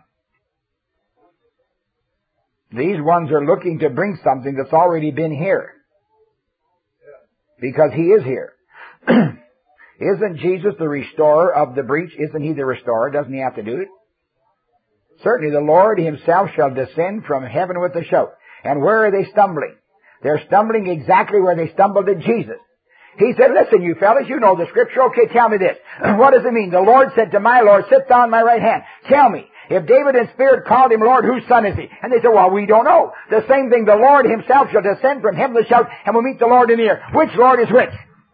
B: These ones are looking to bring something that's already been here. Because He is here. Isn't Jesus the restorer of the breach? Isn't He the restorer? Doesn't He have to do it? Certainly the Lord Himself shall descend from heaven with a shout. And where are they stumbling? They're stumbling exactly where they stumbled at Jesus. He said, listen, you fellas, you know the Scripture. Okay, tell me this. What does it mean? The Lord said to my Lord, sit down on my right hand. Tell me, if David in spirit called Him Lord, whose son is He? And they said, well, we don't know. The same thing, the Lord Himself shall descend from heaven with a shout, and we'll meet the Lord in the air. Which Lord is which?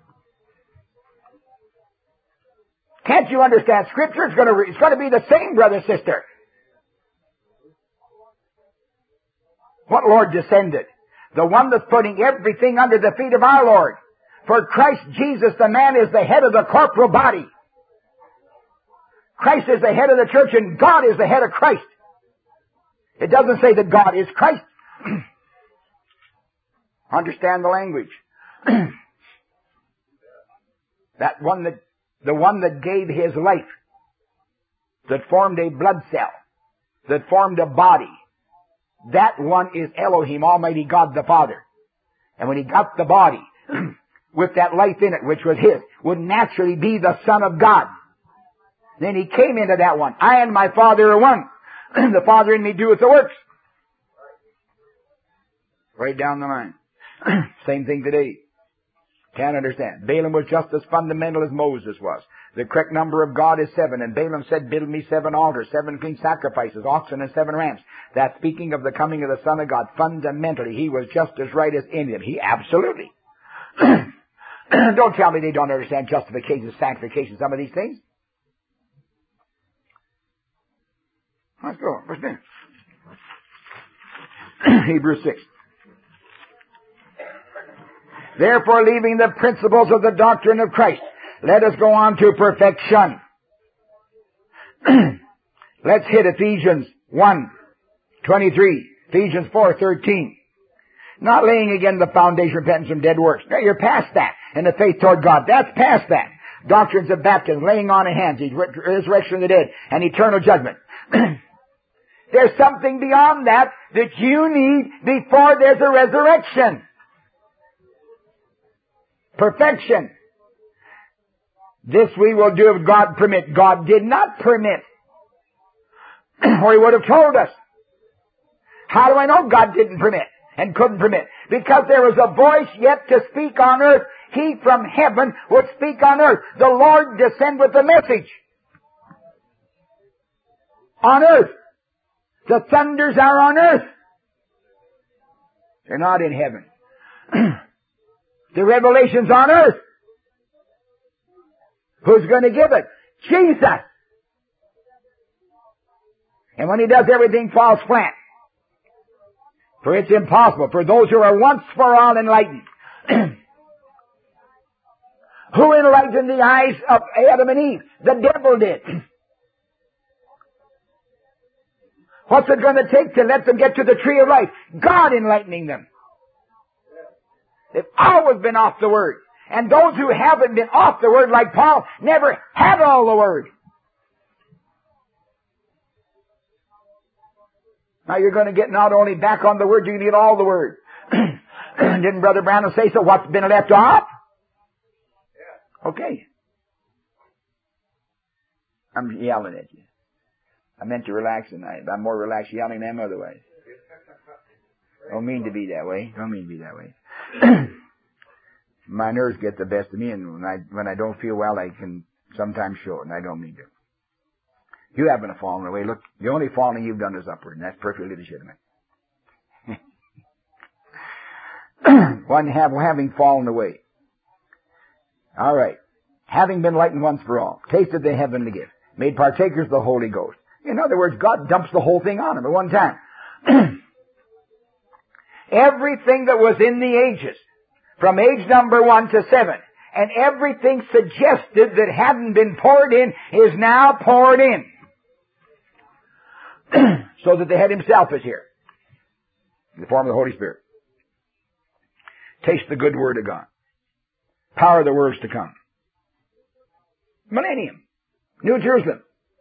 B: Can't you understand? Scripture is going to, it's going to be the same, brother, sister. What Lord descended? The one that's putting everything under the feet of our Lord. For Christ Jesus, the man, is the head of the corporal body. Christ is the head of the church, and God is the head of Christ. It doesn't say that God is Christ. Understand the language. That one that, the one that gave His life, that formed a blood cell, that formed a body, that one is Elohim, Almighty God the Father. And when He got the body, with that life in it, which was His, would naturally be the Son of God. Then He came into that one. I and my Father are one. The Father in me doeth the works. Right down the line. Same thing today. Can't understand. Balaam was just as fundamental as Moses was. The correct number of God is seven. And Balaam said, build me seven altars, seven clean sacrifices, oxen and seven rams. That's speaking of the coming of the Son of God. Fundamentally, he was just as right as any of them. He absolutely. Don't tell me they don't understand justification, sanctification, some of these things. Let's go. What's next? Hebrews six. Therefore, leaving the principles of the doctrine of Christ, let us go on to perfection. Let's hit Ephesians one twenty-three, Ephesians four thirteen. Not laying again the foundation of repentance from dead works. Now, you're past that. And the faith toward God, that's past that. Doctrines of baptism, laying on of hands, the resurrection of the dead, and eternal judgment. There's something beyond that that you need before there's a resurrection. Perfection. This we will do if God permit. God did not permit. Or He would have told us. How do I know God didn't permit and couldn't permit? Because there was a voice yet to speak on earth. He from heaven would speak on earth. The Lord descend with the message. On earth. The thunders are on earth. They're not in heaven. The revelation's on earth. Who's going to give it? Jesus. And when He does, everything falls flat. For it's impossible for those who are once for all enlightened. Who enlightened the eyes of Adam and Eve? The devil did. What's it going to take to let them get to the tree of life? God enlightening them. They've always been off the Word. And those who haven't been off the Word, like Paul, never had all the Word. Now you're going to get not only back on the Word, you get all the Word. Didn't Brother Branham say so? What's been left off? Okay. I'm yelling at you. I meant to relax tonight. I'm more relaxed yelling than otherwise. Don't mean to be that way. Don't mean to be that way. My nerves get the best of me, and when I when I don't feel well, I can sometimes show it, and I don't mean to. You haven't fallen away. Look, the only falling you've done is upward, and that's perfectly legitimate. One have, having fallen away. All right. Having been lightened once for all, tasted the heavenly gift, made partakers of the Holy Ghost. In other words, God dumps the whole thing on them at one time. Everything that was in the ages, from age number one to seven, And everything suggested that hadn't been poured in is now poured in. So that the head himself is here. In the form of the Holy Spirit. Taste the good word of God. Power of the words to come. Millennium. New Jerusalem.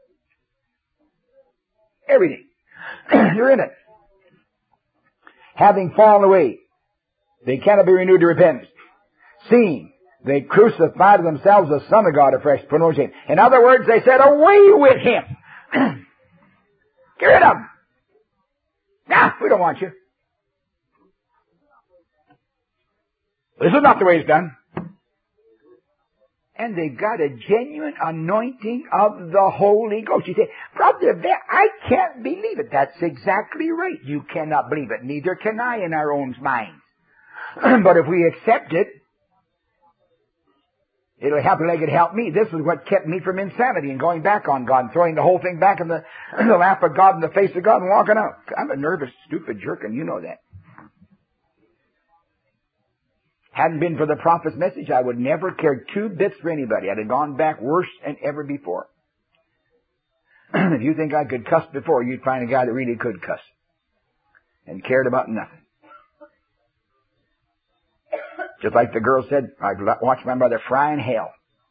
B: Everything. You're in it. Having fallen away, they cannot be renewed to repentance. Seeing they crucified to themselves the Son of God afresh, for no shame. In other words, they said, away with him. Get rid of him. Nah, we don't want you. This is not the way it's done. And they got a genuine anointing of the Holy Ghost. You say, Brother, I can't believe it. That's exactly right. You cannot believe it. Neither can I in our own minds. But if we accept it, it'll happen like it helped me. This is what kept me from insanity and going back on God and throwing the whole thing back in the, in the lap of God, in the face of God, and walking out. I'm a nervous, stupid jerk, and you know that. Hadn't been for the prophet's message, I would never care two bits for anybody. I'd have gone back worse than ever before. If you think I could cuss before, you'd find a guy that really could cuss and cared about nothing. Just like the girl said, I've watched my mother fry in hell.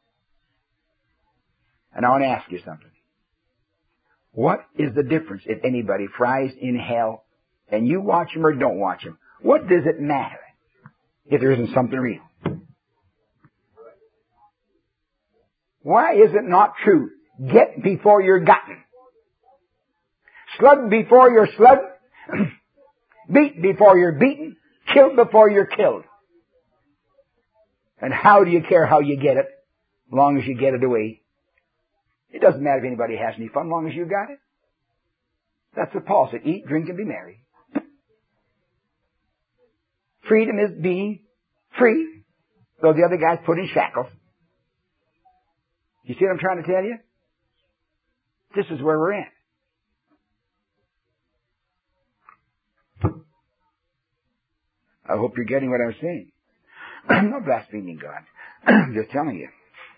B: And I want to ask you something. What is the difference if anybody fries in hell and you watch him or don't watch him? What does it matter if there isn't something real? Why is it not true? Get before you're gotten. Slug before you're slugged. Beat before you're beaten. Kill before you're killed. And how do you care how you get it, as long as you get it away? It doesn't matter if anybody has any fun, as long as you got it. That's what Paul said. Eat, drink, and be merry. Freedom is being free, though the other guy's put in shackles. You see what I'm trying to tell you? This is where we're at. I hope you're getting what I'm saying. I'm not blaspheming God. I'm just telling you.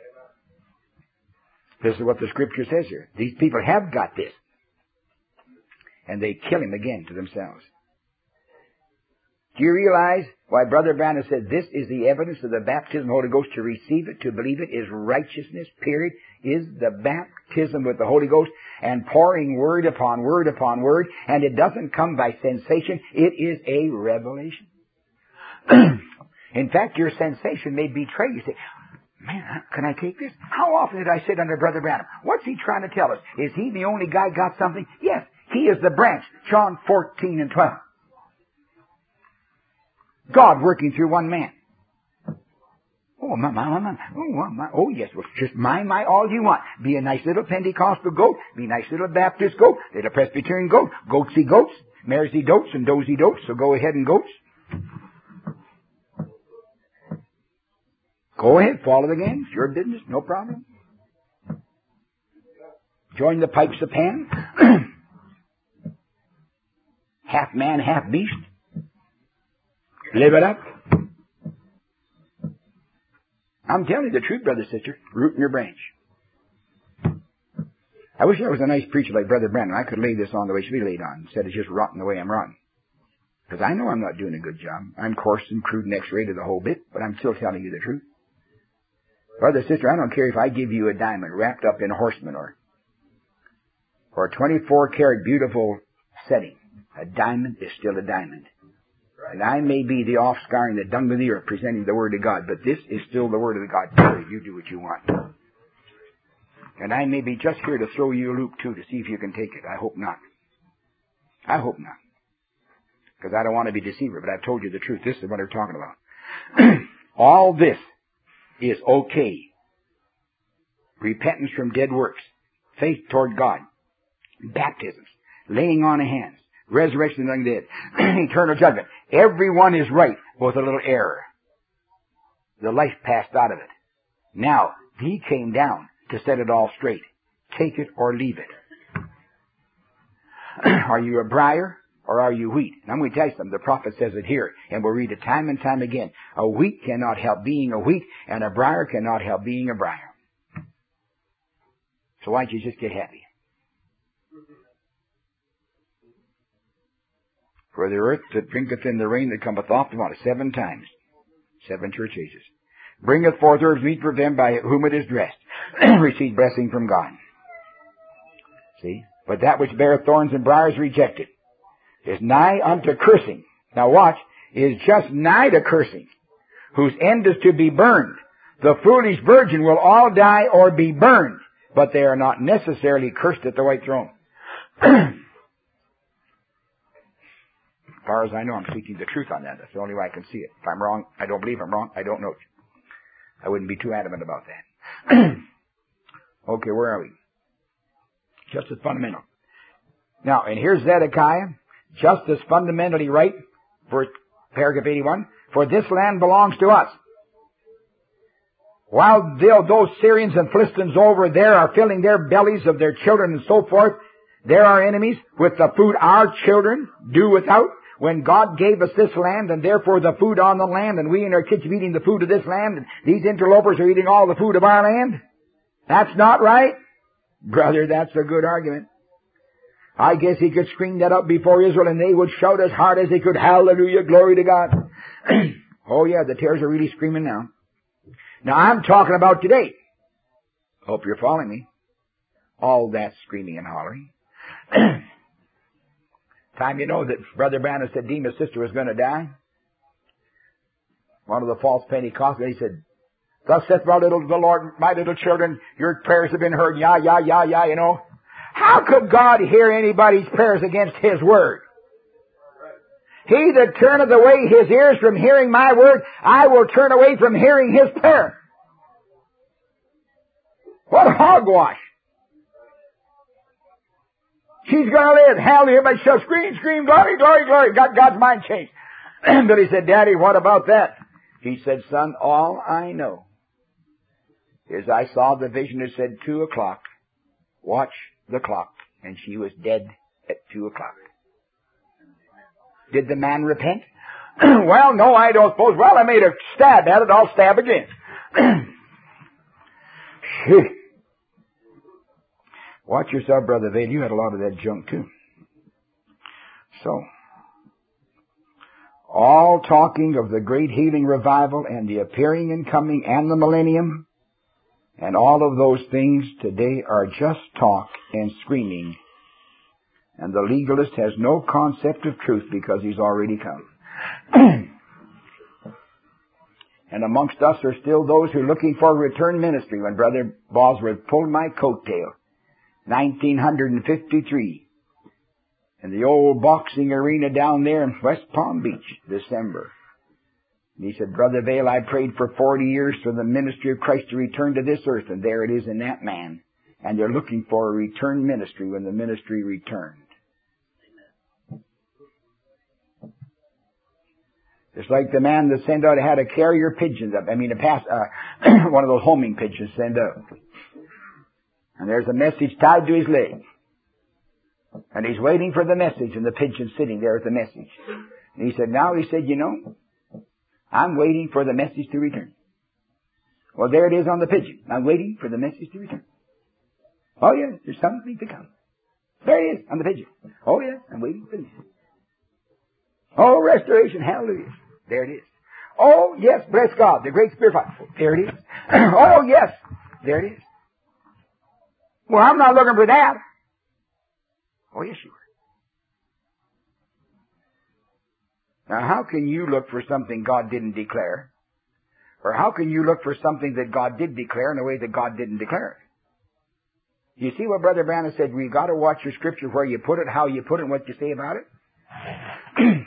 B: This is what the Scripture says here. These people have got this. And they kill him again to themselves. Do you realize why Brother Branham said this is the evidence of the baptism of the Holy Ghost? To receive it, to believe it, is righteousness, period, is the baptism with the Holy Ghost and pouring word upon word upon word. And it doesn't come by sensation. It is a revelation. In fact, your sensation may betray you. Say, man, can I take this? How often did I sit under Brother Branham? What's he trying to tell us? Is he the only guy got something? Yes, he is the branch. John fourteen and twelve. God working through one man. Oh, my, my, my, my. Oh, my. Oh, yes. Well, just my, my, all you want. Be a nice little Pentecostal goat. Be a nice little Baptist goat. Little Presbyterian goat. Goatsy goats. Maresy dotes and dozy dotes. So go ahead and goats. Go ahead. Follow the game. It's your business. No problem. Join the pipes of Pan. Half man, half beast. Live it up. I'm telling you the truth, brother, sister. Root in your branch. I wish I was a nice preacher like Brother Branham. I could lay this on the way it should be laid on instead of just rotting the way I'm rotting. Because I know I'm not doing a good job. I'm coarse and crude and X-rated the whole bit, but I'm still telling you the truth. Brother, sister, I don't care if I give you a diamond wrapped up in horseman or, or a twenty-four karat beautiful setting. A diamond is still a diamond. And I may be the offscouring, the dung of the earth, presenting the Word of God, but this is still the Word of God. You do what you want. And I may be just here to throw you a loop, too, to see if you can take it. I hope not. I hope not. Because I don't want to be a deceiver, but I've told you the truth. This is what I'm talking about. All this is okay. Repentance from dead works, faith toward God, baptisms, laying on of hands, resurrection of the dead, eternal judgment. Everyone is right with a little error. The life passed out of it. Now, he came down to set it all straight. Take it or leave it. Are you a briar or are you wheat? And I'm going to tell you something. The prophet says it here, and we'll read it time and time again. A wheat cannot help being a wheat, and a briar cannot help being a briar. So why don't you just get happy? For the earth that drinketh in the rain that cometh oft upon it, seven times, seven church ages, bringeth forth herbs meet for them by whom it is dressed, receive blessing from God. See? But that which beareth thorns and briars rejected is nigh unto cursing. Now watch, is just nigh to cursing, whose end is to be burned. The foolish virgin will all die or be burned, but they are not necessarily cursed at the white throne. As far as I know, I'm speaking the truth on that. That's the only way I can see it. If I'm wrong, I don't believe I'm wrong. I don't know it. I wouldn't be too adamant about that. Okay, where are we? Just as fundamental. Now, and here's Zedekiah, just as fundamentally right, verse, paragraph eighty-one, for this land belongs to us. While those Syrians and Philistines over there are filling their bellies of their children and so forth, they're our enemies with the food our children do without. When God gave us this land, and therefore the food on the land, and we and our kids are eating the food of this land, and these interlopers are eating all the food of our land? That's not right? Brother, that's a good argument. I guess he could scream that up before Israel, and they would shout as hard as they could, hallelujah, glory to God. Oh yeah, the tares are really screaming now. Now I'm talking about today. Hope you're following me. All that screaming and hollering. Time you know that Brother Branham said Demas' sister was going to die. One of the false Pentecostals, he said, thus saith my little, the Lord, my little children, your prayers have been heard, yah, yah, yah, yah, you know. How could God hear anybody's prayers against His word? He that turneth away his ears from hearing my word, I will turn away from hearing his prayer. What hogwash! She's going to live. Hallelujah. Everybody shall scream, scream, glory, glory, glory. Got God's mind changed. But he said, Daddy, what about that? He said, son, all I know is I saw the vision that said two o'clock. Watch the clock. And she was dead at two o'clock. Did the man repent? Well, no, I don't suppose. Well, I made a stab at it. I'll stab again. Watch yourself, Brother Vade. You had a lot of that junk, too. So, all talking of the great healing revival and the appearing and coming and the millennium and all of those things today are just talk and screaming. And the legalist has no concept of truth because he's already come. And amongst us are still those who are looking for return ministry. When Brother Bosworth pulled my coattail, nineteen fifty-three, in the old boxing arena down there in West Palm Beach, December. And he said, Brother Vail, I prayed for forty years for the ministry of Christ to return to this earth, and there it is in that man. And they're looking for a return ministry when the ministry returned. It's like the man that sent out had a carrier pigeon up. I mean, a pass, uh, one of those homing pigeons sent out. And there's a message tied to his leg. And he's waiting for the message, and the pigeon's sitting there at the message. And he said, now, he said, you know, I'm waiting for the message to return. Well, there it is on the pigeon. I'm waiting for the message to return. Oh, yes, there's something to come. There it is on the pigeon. Oh, yes, I'm waiting for the message. Oh, restoration, hallelujah. There it is. Oh, yes, bless God, the great Spirit. There it is. Oh, yes, there it is. Well, I'm not looking for that. Oh, yes, you are. Now, how can you look for something God didn't declare? Or how can you look for something that God did declare in a way that God didn't declare it? You see what Brother Branham said? We've got to watch your scripture where you put it, how you put it, and what you say about it.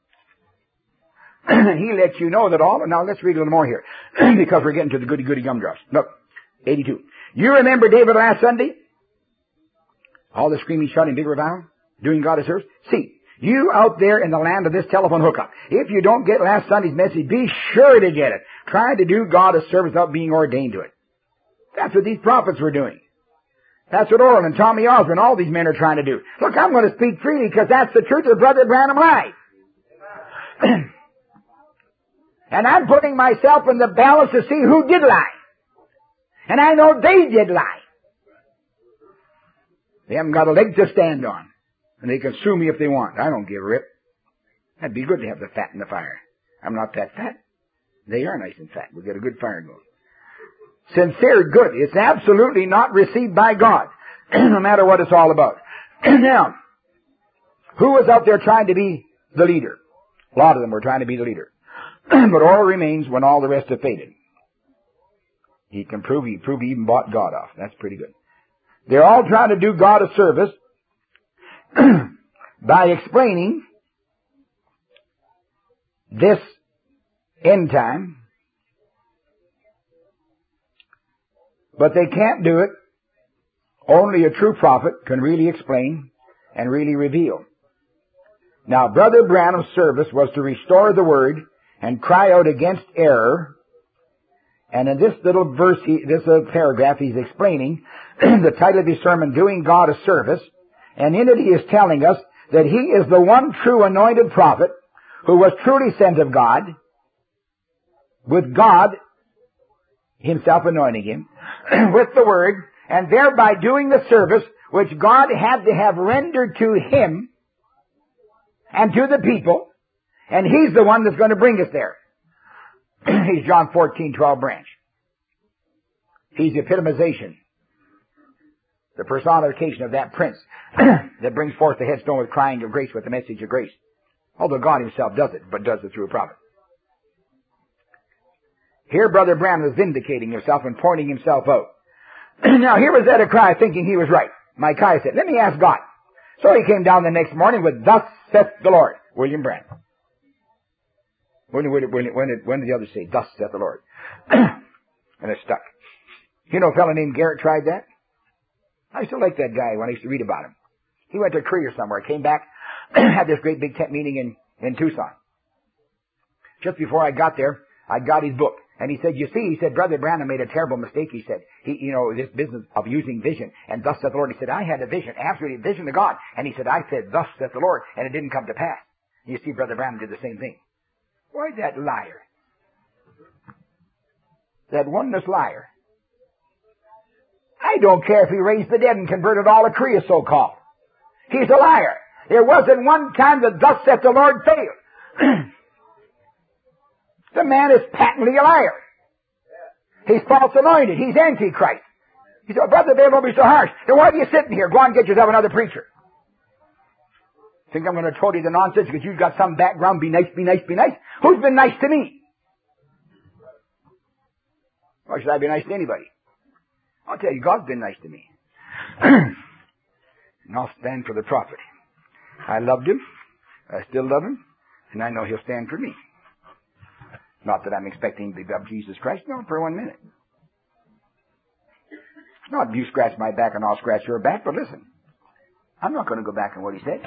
B: And he lets you know that all... Now, let's read a little more here, because we're getting to the goody-goody gumdrops. Look, eighty-two. You remember David last Sunday? All the screaming, shouting, big revival, doing God a service. See, you out there in the land of this telephone hookup, if you don't get last Sunday's message, be sure to get it. Trying to do God a service without being ordained to it. That's what these prophets were doing. That's what Oral and Tommy Osborne, all these men are trying to do. Look, I'm going to speak freely because that's the truth of Brother Branham lied. And I'm putting myself in the balance to see who did lie. And I know they did lie. They haven't got a leg to stand on. And they can sue me if they want. I don't give a rip. That'd be good to have the fat in the fire. I'm not that fat. They are nice and fat. We'll get a good fire going. Sincere good. It's absolutely not received by God. No matter what it's all about. Now, who was out there trying to be the leader? A lot of them were trying to be the leader. But Oral remains when all the rest have faded. He can prove, he proved he even bought God off. That's pretty good. They're all trying to do God a service by explaining this end time. But they can't do it. Only a true prophet can really explain and really reveal. Now, Brother Branham's service was to restore the Word and cry out against error. And in this little verse, he, this little paragraph, he's explaining the title of his sermon, Doing God a Service. And in it he is telling us that he is the one true anointed prophet who was truly sent of God, with God himself anointing him, with the Word, and thereby doing the service which God had to have rendered to him and to the people, and he's the one that's going to bring us there. He's John fourteen twelve branch. He's the epitomization, the personification of that prince that brings forth the headstone with crying of grace, with the message of grace. Although God himself does it, but does it through a prophet. Here Brother Branham is vindicating himself and pointing himself out. Now here was Zedekiah thinking he was right. Micaiah said, let me ask God. So he came down the next morning with, Thus saith the Lord. William Branham. When, when, when, when, did, when did the others say, Thus saith the Lord? And it stuck. You know a fellow named Garrett tried that? I used to like that guy when I used to read about him. He went to Korea somewhere, came back, had this great big tent meeting in, in Tucson. Just before I got there, I got his book. And he said, you see, he said, Brother Branham made a terrible mistake. He said, he, you know, this business of using vision. And thus saith the Lord. He said, I had a vision, absolutely a vision of God. And he said, I said, thus saith the Lord. And it didn't come to pass. You see, Brother Branham did the same thing. Why that liar? That oneness liar. I don't care if he raised the dead and converted all of Korea, so-called. He's a liar. There wasn't one time that thus saith the Lord failed. The man is patently a liar. He's false anointed. He's Antichrist. He said, Brother Bill, don't be so harsh. Then why are you sitting here? Go on and get yourself another preacher. Think I'm going to told you the nonsense because you've got some background. Be nice, be nice, be nice. Who's been nice to me? Why should I be nice to anybody? I'll tell you, God's been nice to me. And I'll stand for the prophet. I loved him. I still love him. And I know he'll stand for me. Not that I'm expecting to love Jesus Christ. No, for one minute. It's not you scratch my back and I'll scratch your back, but listen. I'm not going to go back on what he said.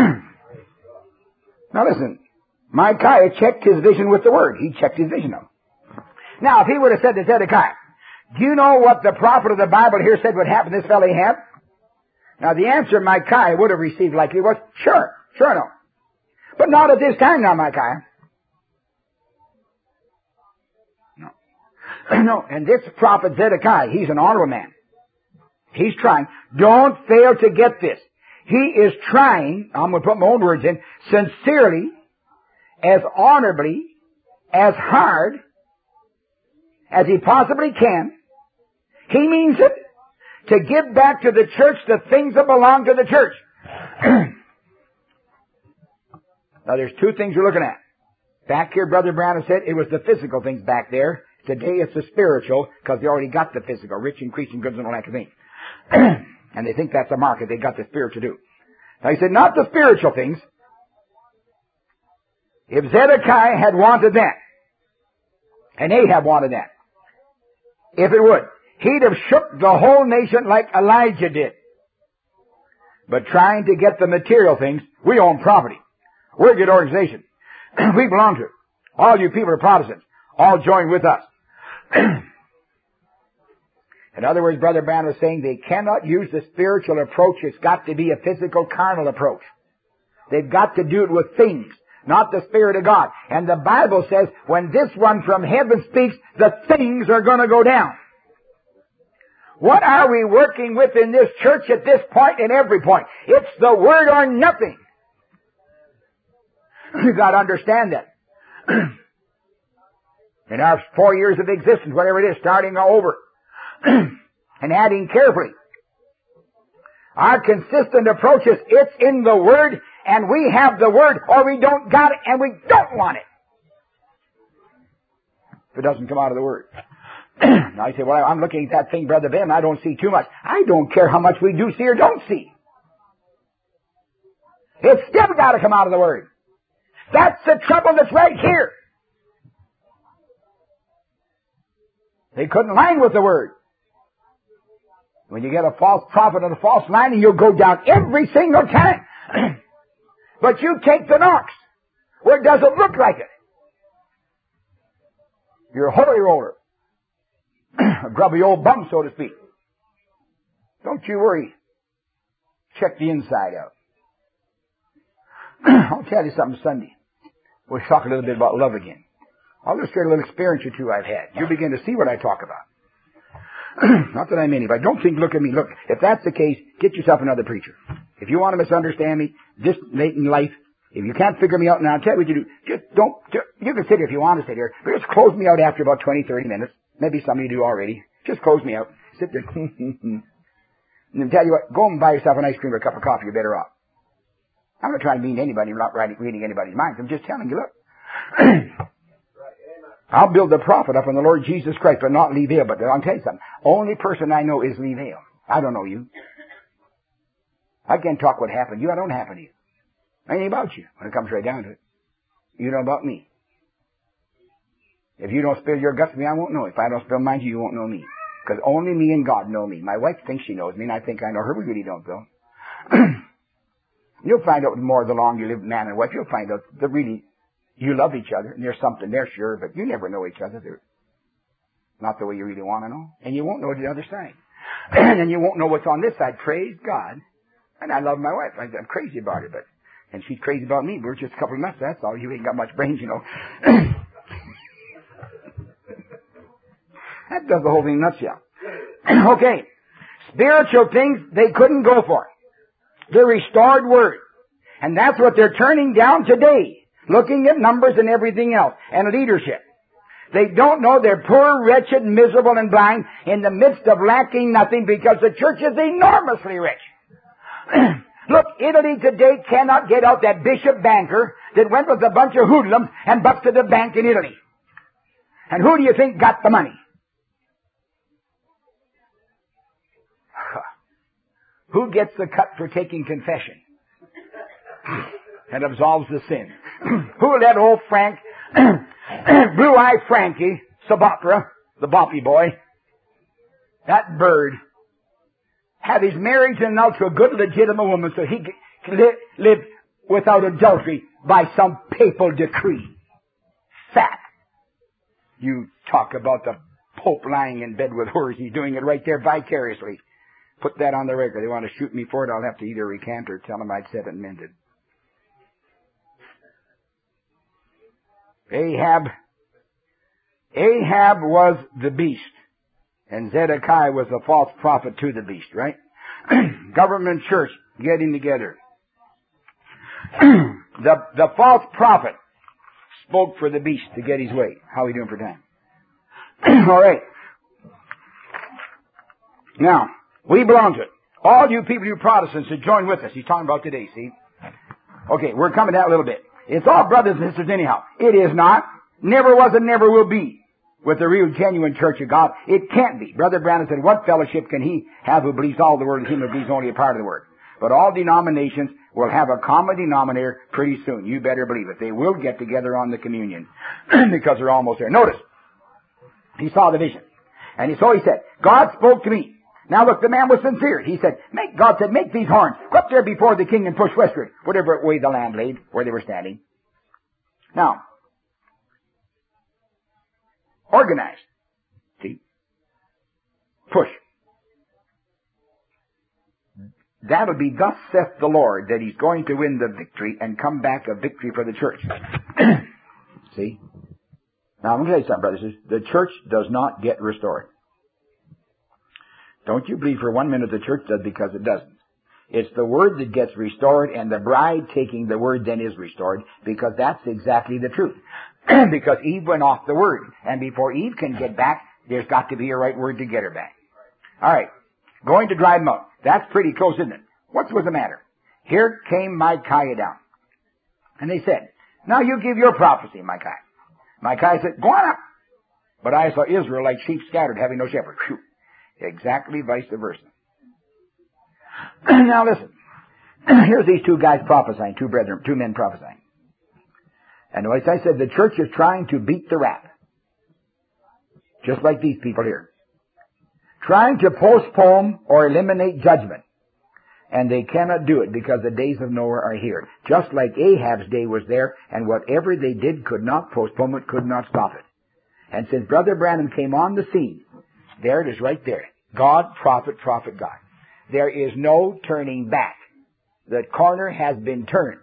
B: Now listen. Micaiah checked his vision with the Word. He checked his vision up. Now, if he would have said to Zedekiah, do you know what the prophet of the Bible here said would happen to this fellow Ahab? Now, the answer Micaiah would have received likely was, sure, sure no. But not at this time now, Micaiah. No. No, and this prophet Zedekiah, he's an honorable man. He's trying. Don't fail to get this. He is trying, I'm going to put my own words in, sincerely, as honorably, as hard as he possibly can. He means it, to give back to the church the things that belong to the church. Now there's two things we're looking at. Back here, Brother Branham said it was the physical things back there. Today it's the spiritual, because they already got the physical, rich, increasing goods and all that kind of thing. And they think that's the market. They got the spiritual too. Now he said, not the spiritual things. If Zedekiah had wanted that, and Ahab wanted that, if it would, he'd have shook the whole nation like Elijah did. But trying to get the material things, we own property. We're a good organization. We belong to it. All you people are Protestants. All join with us. In other words, Brother Branham was saying they cannot use the spiritual approach. It's got to be a physical, carnal approach. They've got to do it with things, not the Spirit of God. And the Bible says when this one from heaven speaks, the things are going to go down. What are we working with in this church at this point and every point? It's the Word or nothing. You've got to understand that. In our four years of existence, whatever it is, starting over and adding carefully. Our consistent approach is it's in the Word and we have the Word or we don't got it and we don't want it. If it doesn't come out of the Word. Now I say, well, I'm looking at that thing, Brother Ben, I don't see too much. I don't care how much we do see or don't see. It's still got to come out of the Word. That's the trouble that's right here. They couldn't line with the Word. When you get a false prophet and a false lining, you'll go down every single time. But you take the knocks where it doesn't look like it. You're a holy roller. A grubby old bum, so to speak. Don't you worry. Check the inside out. I'll tell you something Sunday. We'll talk a little bit about love again. I'll illustrate a little experience or two I've had. You'll begin to see what I talk about. Not that I'm anybody. Don't think, look at me. Look, if that's the case, get yourself another preacher. If you want to misunderstand me this late in life, if you can't figure me out now, I'll tell you what you do. Just don't, just, you can sit here if you want to sit here, but just close me out after about twenty, thirty minutes. Maybe some of you do already. Just close me out. Sit there. And then tell you what, go and buy yourself an ice cream or a cup of coffee. You're better off. I'm not trying to mean anybody. I'm not reading anybody's minds. I'm just telling you, look. I'll build the prophet up on the Lord Jesus Christ, but not Lee Vale. But I'll tell you something. Only person I know is Lee Vale. I don't know you. I can't talk what happened to you. I don't happen to you. I ain't about you when it comes right down to it. You know about me. If you don't spill your guts to me, I won't know. If I don't spill mine to you, you won't know me. Because only me and God know me. My wife thinks she knows me, and I think I know her. We really don't, though. You'll find out more the longer you live, man and wife. You'll find out that really you love each other, and there's something there, sure, but you never know each other. They're not the way you really want to know. And you won't know the other side. And you won't know what's on this side. Praise God. And I love my wife. I'm crazy about her, but, and she's crazy about me. We're just a couple of nuts, that's all. You ain't got much brains, you know. That does the whole thing nutshell. Okay. Spiritual things they couldn't go for. The restored Word. And that's what they're turning down today. Looking at numbers and everything else. And leadership. They don't know they're poor, wretched, miserable, and blind in the midst of lacking nothing because the church is enormously rich. Look, Italy today cannot get out that bishop banker that went with a bunch of hoodlums and busted a bank in Italy. And who do you think got the money? Who gets the cut for taking confession and absolves the sin? Who let old Frank, blue-eyed Frankie, Sabatra, the boppy boy, that bird, have his marriage annulled to a good legitimate woman so he can live, live without adultery by some papal decree? Fat. You talk about the Pope lying in bed with whores. He's doing it right there vicariously. Put that on the record. They want to shoot me for it. I'll have to either recant or tell them I'd said it and meant it. Ahab. Ahab was the beast. And Zedekiah was a false prophet to the beast, right? Government church getting together. the, the false prophet spoke for the beast to get his way. How are we doing for time? All right. Now, we belong to it. All you people, you Protestants, that join with us. He's talking about today, see? Okay, we're coming down a little bit. It's all brothers and sisters anyhow. It is not. Never was and never will be. With the real genuine church of God, it can't be. Brother Branham said, what fellowship can he have who believes all the word and him who believes only a part of the word? But all denominations will have a common denominator pretty soon. You better believe it. They will get together on the communion because they're almost there. Notice, he saw the vision. And he, so he said, God spoke to me. Now look, the man was sincere. He said, make, God said, make these horns. Go up there before the king and push westward, whatever way the land laid, where they were standing. Now, organized. See? Push. that'll be thus saith the Lord, that He's going to win the victory and come back a victory for the church. See? Now, I'm going to tell you something, brothers and sisters. The church does not get restored. Don't you believe for one minute the church does, because it doesn't. It's the Word that gets restored, and the bride taking the Word then is restored, because that's exactly the truth. Because Eve went off the Word, and before Eve can get back, there's got to be a right word to get her back. All right. Going to drive them out. That's pretty close, isn't it? What was the matter? Here came Micaiah down. And they said, now you give your prophecy, Micaiah. Micaiah said, go on up. But I saw Israel like sheep scattered, having no shepherd. Whew. Exactly vice versa. Now listen. Here's these two guys prophesying, two brethren, two men prophesying. And as I said, the church is trying to beat the rap. Just like these people here. Trying to postpone or eliminate judgment. And they cannot do it because the days of Noah are here. Just like Ahab's day was there, and whatever they did could not postpone it, could not stop it. And since Brother Branham came on the scene, there it is right there. God, prophet, prophet, God. There is no turning back. The corner has been turned.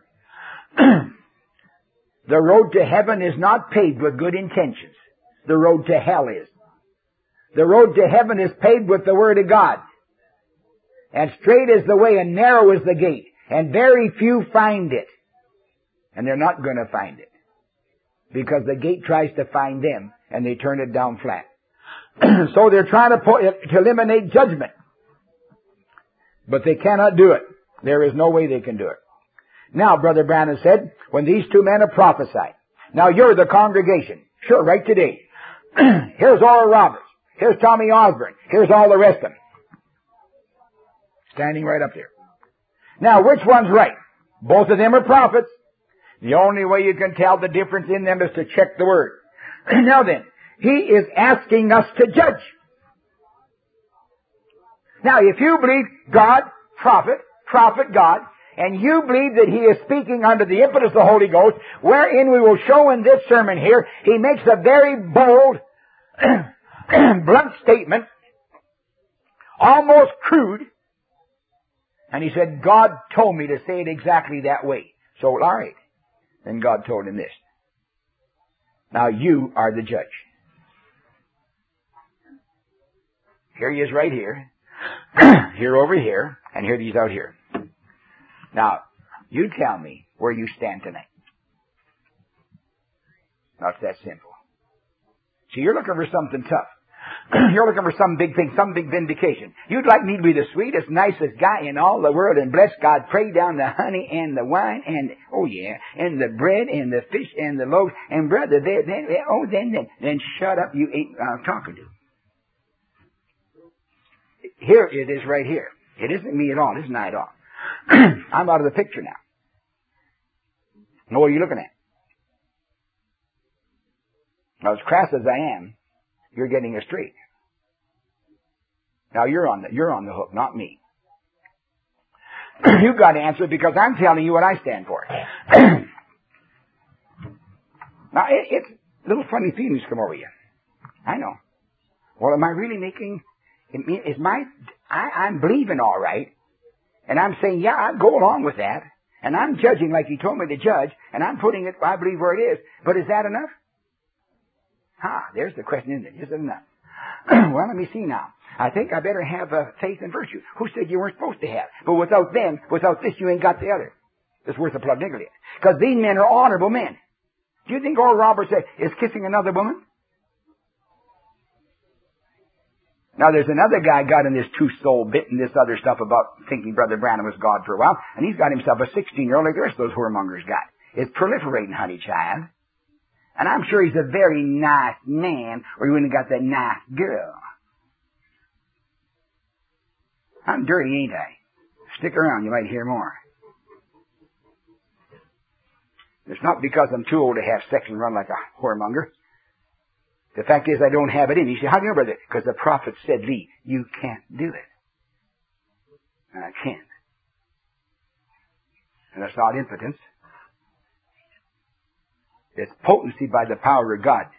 B: The road to heaven is not paved with good intentions. The road to hell is. The road to heaven is paved with the Word of God. And straight is the way and narrow is the gate. And very few find it. And they're not going to find it. Because the gate tries to find them and they turn it down flat. So they're trying to, po- to eliminate judgment. But they cannot do it. There is no way they can do it. Now, Brother Branham said, when these two men have prophesied, now you're the congregation. Sure, right today. Here's Oral Roberts. Here's Tommy Osborne. Here's all the rest of them. Standing right up there. Now, which one's right? Both of them are prophets. The only way you can tell the difference in them is to check the Word. Now then, he is asking us to judge. Now, if you believe God, prophet, prophet, God, and you believe that he is speaking under the impetus of the Holy Ghost, wherein we will show in this sermon here, he makes a very bold, blunt statement, almost crude, and he said, God told me to say it exactly that way. So, all right. Then God told him this. Now you are the judge. Here he is right here. Here over here. And here these out here. Now, you tell me where you stand tonight. Now it's that simple. See, you're looking for something tough. You're looking for some big thing, some big vindication. You'd like me to be the sweetest, nicest guy in all the world and bless God, pray down the honey and the wine and, oh yeah, and the bread and the fish and the loaves. And brother, they, they, they, oh, then, then, then shut up, you ain't uh, talking to. Here it is right here. It isn't me at all. It isn't I at all. I'm out of the picture now. Now, what are you looking at? Now, as crass as I am, you're getting it straight. Now you're on the, you're on the hook, not me. You've got to answer it because I'm telling you what I stand for. Now it, it's little funny feelings come over you. I know. Well, am I really making, is my, I, I'm believing all right. And I'm saying, yeah, I'd go along with that. And I'm judging like he told me to judge. And I'm putting it, I believe, where it is. But is that enough? Ah, there's the question, isn't it? Is it enough? Well, let me see now. I think I better have uh, faith and virtue. Who said you weren't supposed to have? But without them, without this, you ain't got the other. It's worth a plug nickel yet. Because these men are honorable men. Do you think Oral Roberts is kissing another woman? Now, there's another guy got in this two-soul bit and this other stuff about thinking Brother Branham was God for a while, and he's got himself a sixteen-year-old like the rest of those whoremongers got. It's proliferating, honey child. And I'm sure he's a very nice man, or he wouldn't have got that nice girl. I'm dirty, ain't I? Stick around, you might hear more. It's not because I'm too old to have sex and run like a whoremonger. The fact is I don't have it in me. You say, how do you know, brother? Because the prophet said, Lee, you can't do it. And I can't. And that's not impotence. It's potency by the power of God.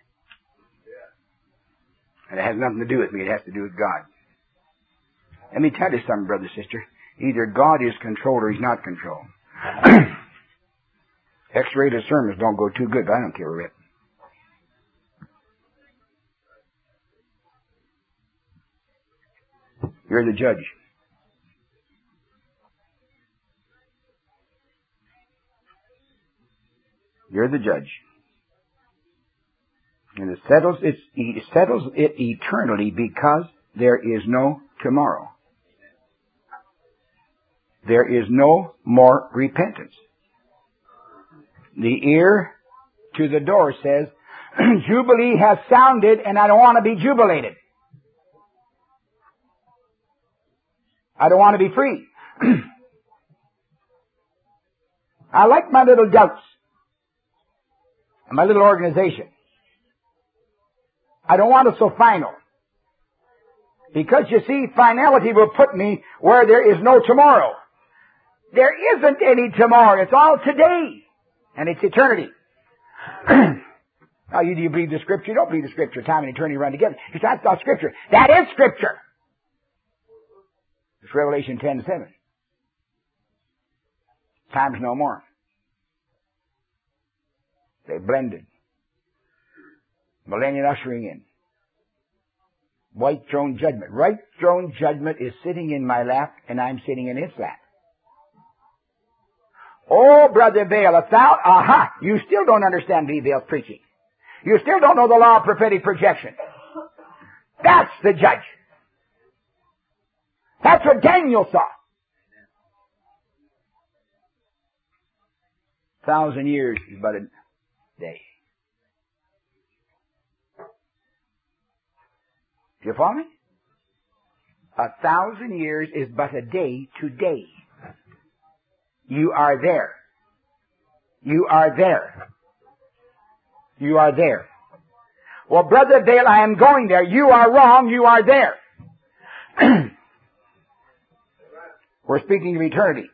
B: And it has nothing to do with me. It has to do with God. Let me tell you something, brother, sister. Either God is controlled or He's not controlled. X-rated sermons don't go too good, but I don't care a bit. You're the judge. You're the judge. And it settles it, it settles it eternally because there is no tomorrow. There is no more repentance. The ear to the door says, Jubilee has sounded and I don't want to be jubilated. I don't want to be free. I like my little doubts and my little organization. I don't want it so final. Because you see, finality will put me where there is no tomorrow. There isn't any tomorrow. It's all today. And it's eternity. Now, you, do you believe the Scripture? You don't believe the Scripture. Time and eternity run together. Because that's not Scripture. That is Scripture. It's Revelation ten seven. Time's no more. They blended. Millennium ushering in. White throne judgment. Right throne judgment is sitting in my lap, and I'm sitting in its lap. Oh, Brother Vail, a thou, aha, you still don't understand B. Vail's preaching. You still don't know the law of prophetic projection. That's the judge. That's what Daniel saw. Thousand years is but a day. Do you follow me? A thousand years is but a day today. You are there. You are there. You are there. Well, Brother Dale, I am going there. You are wrong. You are there. We're speaking of eternity.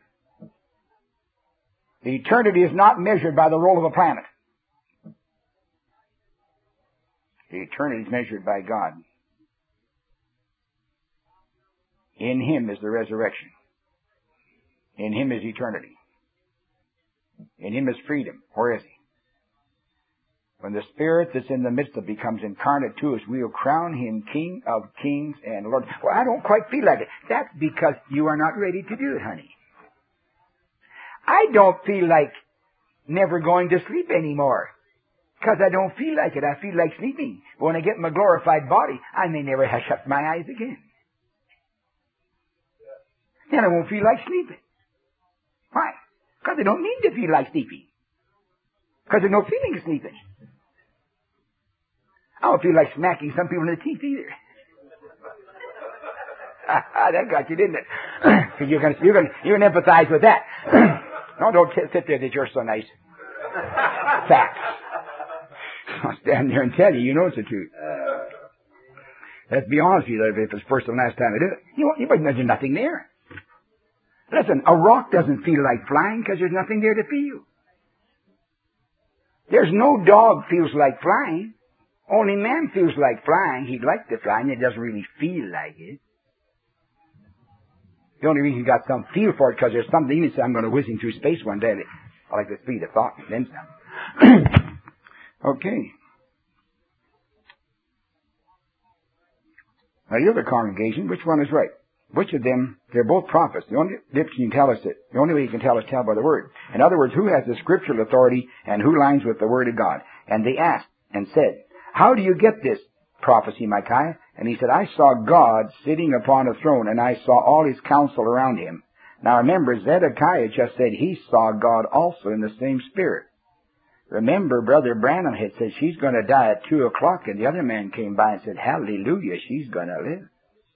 B: The eternity is not measured by the roll of a planet. The eternity is measured by God. In Him is the resurrection. In Him is eternity. In Him is freedom. Where is He? When the Spirit that's in the midst of becomes incarnate to us, we'll crown Him King of Kings and Lord. Well, I don't quite feel like it. That's because you are not ready to do it, honey. I don't feel like never going to sleep anymore. Because I don't feel like it. I feel like sleeping. But when I get my glorified body, I may never have shut my eyes again. Then I won't feel like sleeping. Why? Because I don't need to feel like sleeping. Because there's no feeling of sleeping. I don't feel like smacking some people in the teeth either. That got you, didn't it? Because you're going you're going you're going to empathize with that. No, don't t- sit there that you're so nice. Facts. I'll stand there and tell you, you know it's the truth. Let's be honest with you, if it's first and last time I do it. You, you there's nothing there. Listen, a rock doesn't feel like flying because there's nothing there to feel. There's no dog feels like flying. Only man feels like flying. He'd like to fly, and it doesn't really feel like it. The only reason he got some feel for it because there's something he said, I'm going to whizzing through space one day. I like the speed of thought and then some. Okay. Now, the other congregation, which one is right? Which of them? They're both prophets. The only difference you can tell us it. The only way you can tell us tell by the word. In other words, who has the scriptural authority and who lines with the word of God? And they asked and said, how do you get this prophecy, Micaiah? And he said, I saw God sitting upon a throne, and I saw all His counsel around Him. Now remember, Zedekiah just said he saw God also in the same spirit. Remember, Brother Branham had said she's going to die at two o'clock, and the other man came by and said, hallelujah, she's going to live.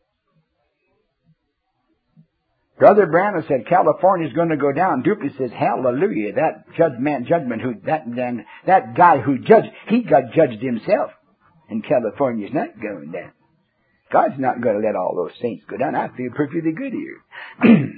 B: Brother Branham said California's going to go down. Dupley says, hallelujah, that judgment, judgment who, that man, that guy who judged, he got judged himself. And California's not going down. God's not going to let all those saints go down. I feel perfectly good here.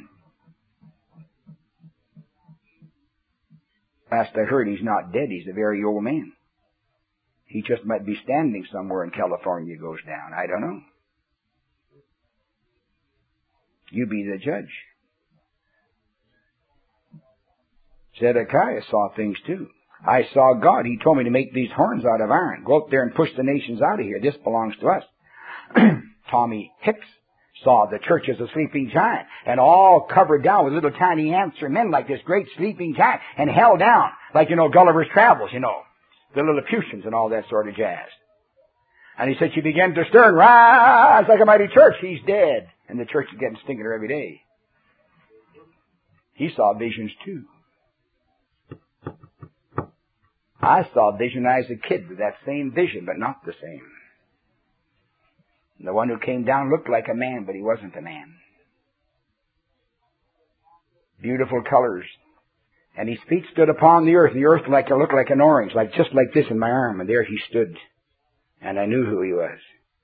B: Last I heard, he's not dead. He's a very old man. He just might be standing somewhere in California goes down. I don't know. You be the judge. Zedekiah saw things too. I saw God. He told me to make these horns out of iron. Go out there and push the nations out of here. This belongs to us. Tommy Hicks saw the church as a sleeping giant, and all covered down with little tiny ants or men like this great sleeping giant, and held down like, you know, Gulliver's Travels, you know, the Lilliputians and all that sort of jazz. And he said she began to stir and rise like a mighty church. He's dead. And the church is getting stinkier every day. He saw visions too. I saw vision as a kid with that same vision, but not the same. The one who came down looked like a man, but he wasn't a man. Beautiful colors. And his feet stood upon the earth. The earth like looked like an orange, like just like this in my arm. And there he stood. And I knew who he was.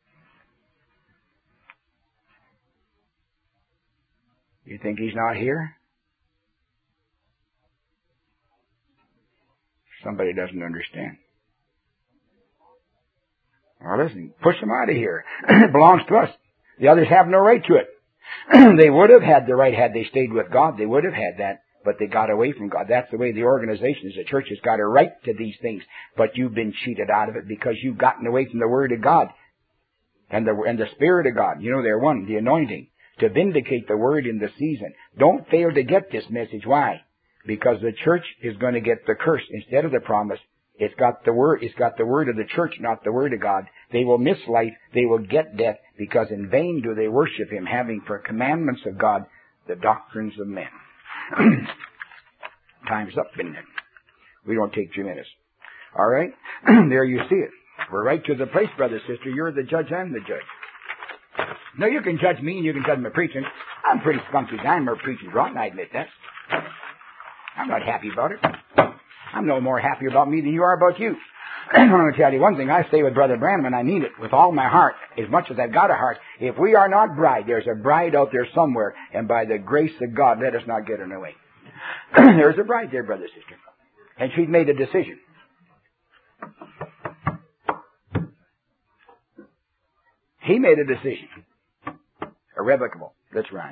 B: You think he's not here? Somebody doesn't understand. Well, listen, push him out of here. It belongs to us. The others have no right to it. They would have had the right had they stayed with God. They would have had that, but they got away from God. That's the way the organizations, the church has got a right to these things, but you've been cheated out of it because you've gotten away from the Word of God and the and the Spirit of God. You know, they're one, the anointing, to vindicate the Word in the season. Don't fail to get this message. Why? Because the church is going to get the curse instead of the promise. It's got the word, it's got the word of the church, not the word of God. They will miss life, they will get death, because in vain do they worship Him, having for commandments of God the doctrines of men. Time's up, isn't it? We don't take two minutes. All right? There you see it. We're right to the place, brother, sister. You're the judge and the judge. No, you can judge me and you can judge my preaching. I'm pretty spunky guy. My preaching's rotten, I admit that. I'm not happy about it. I'm no more happy about me than you are about you. I'm going to tell you one thing. I stay with Brother Branham, and I mean it with all my heart, as much as I've got a heart. If we are not bride, there's a bride out there somewhere, and by the grace of God, let us not get in the way. There's a bride there, brother, sister. And she's made a decision. He made a decision. Irrevocable. Let's rise.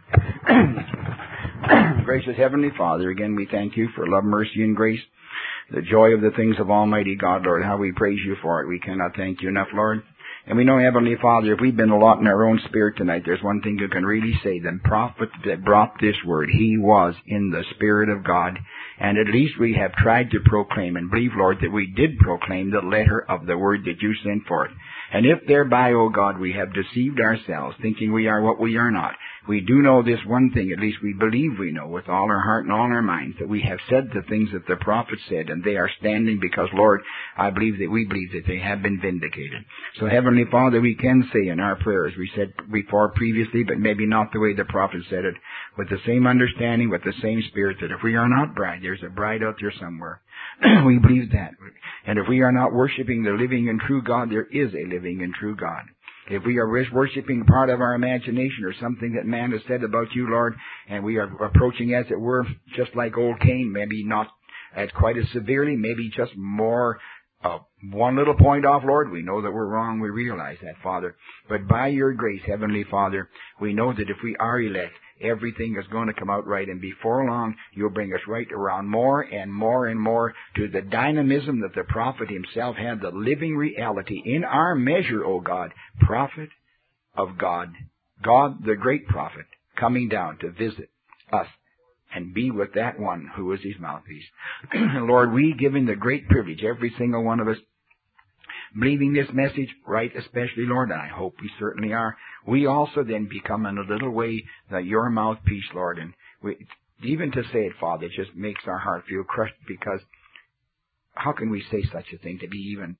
B: Gracious Heavenly Father, again we thank you for love, mercy, and grace, the joy of the things of Almighty God, Lord. How we praise you for it. We cannot thank you enough, Lord. And we know, Heavenly Father, if we've been a lot in our own spirit tonight, there's one thing you can really say. The prophet that brought this word, he was in the Spirit of God. And at least we have tried to proclaim and believe, Lord, that we did proclaim the letter of the word that you sent forth. And if thereby, O God, we have deceived ourselves, thinking we are what we are not, we do know this one thing, at least we believe we know with all our heart and all our minds, that we have said the things that the prophet said, and they are standing because, Lord, I believe that we believe that they have been vindicated. So, Heavenly Father, we can say in our prayers, we said before previously, but maybe not the way the prophet said it, with the same understanding, with the same spirit, that if we are not bride, there's a bride out there somewhere. We believe that. And if we are not worshiping the living and true God, there is a living and true God. If we are worshiping part of our imagination or something that man has said about you, Lord, and we are approaching, as it were, just like old Cain, maybe not as quite as severely, maybe just more uh, one little point off, Lord. We know that we're wrong. We realize that, Father. But by your grace, Heavenly Father, we know that if we are elect, everything is going to come out right, and before long, you'll bring us right around more and more and more to the dynamism that the prophet himself had, the living reality in our measure, O God, prophet of God, God the great prophet, coming down to visit us and be with that one who is his mouthpiece. Lord, we give him the great privilege, every single one of us, believing this message right, especially, Lord, and I hope we certainly are. We also then become in a little way that your mouthpiece, Lord, and we, even to say it, Father, it just makes our heart feel crushed, because how can we say such a thing, to be even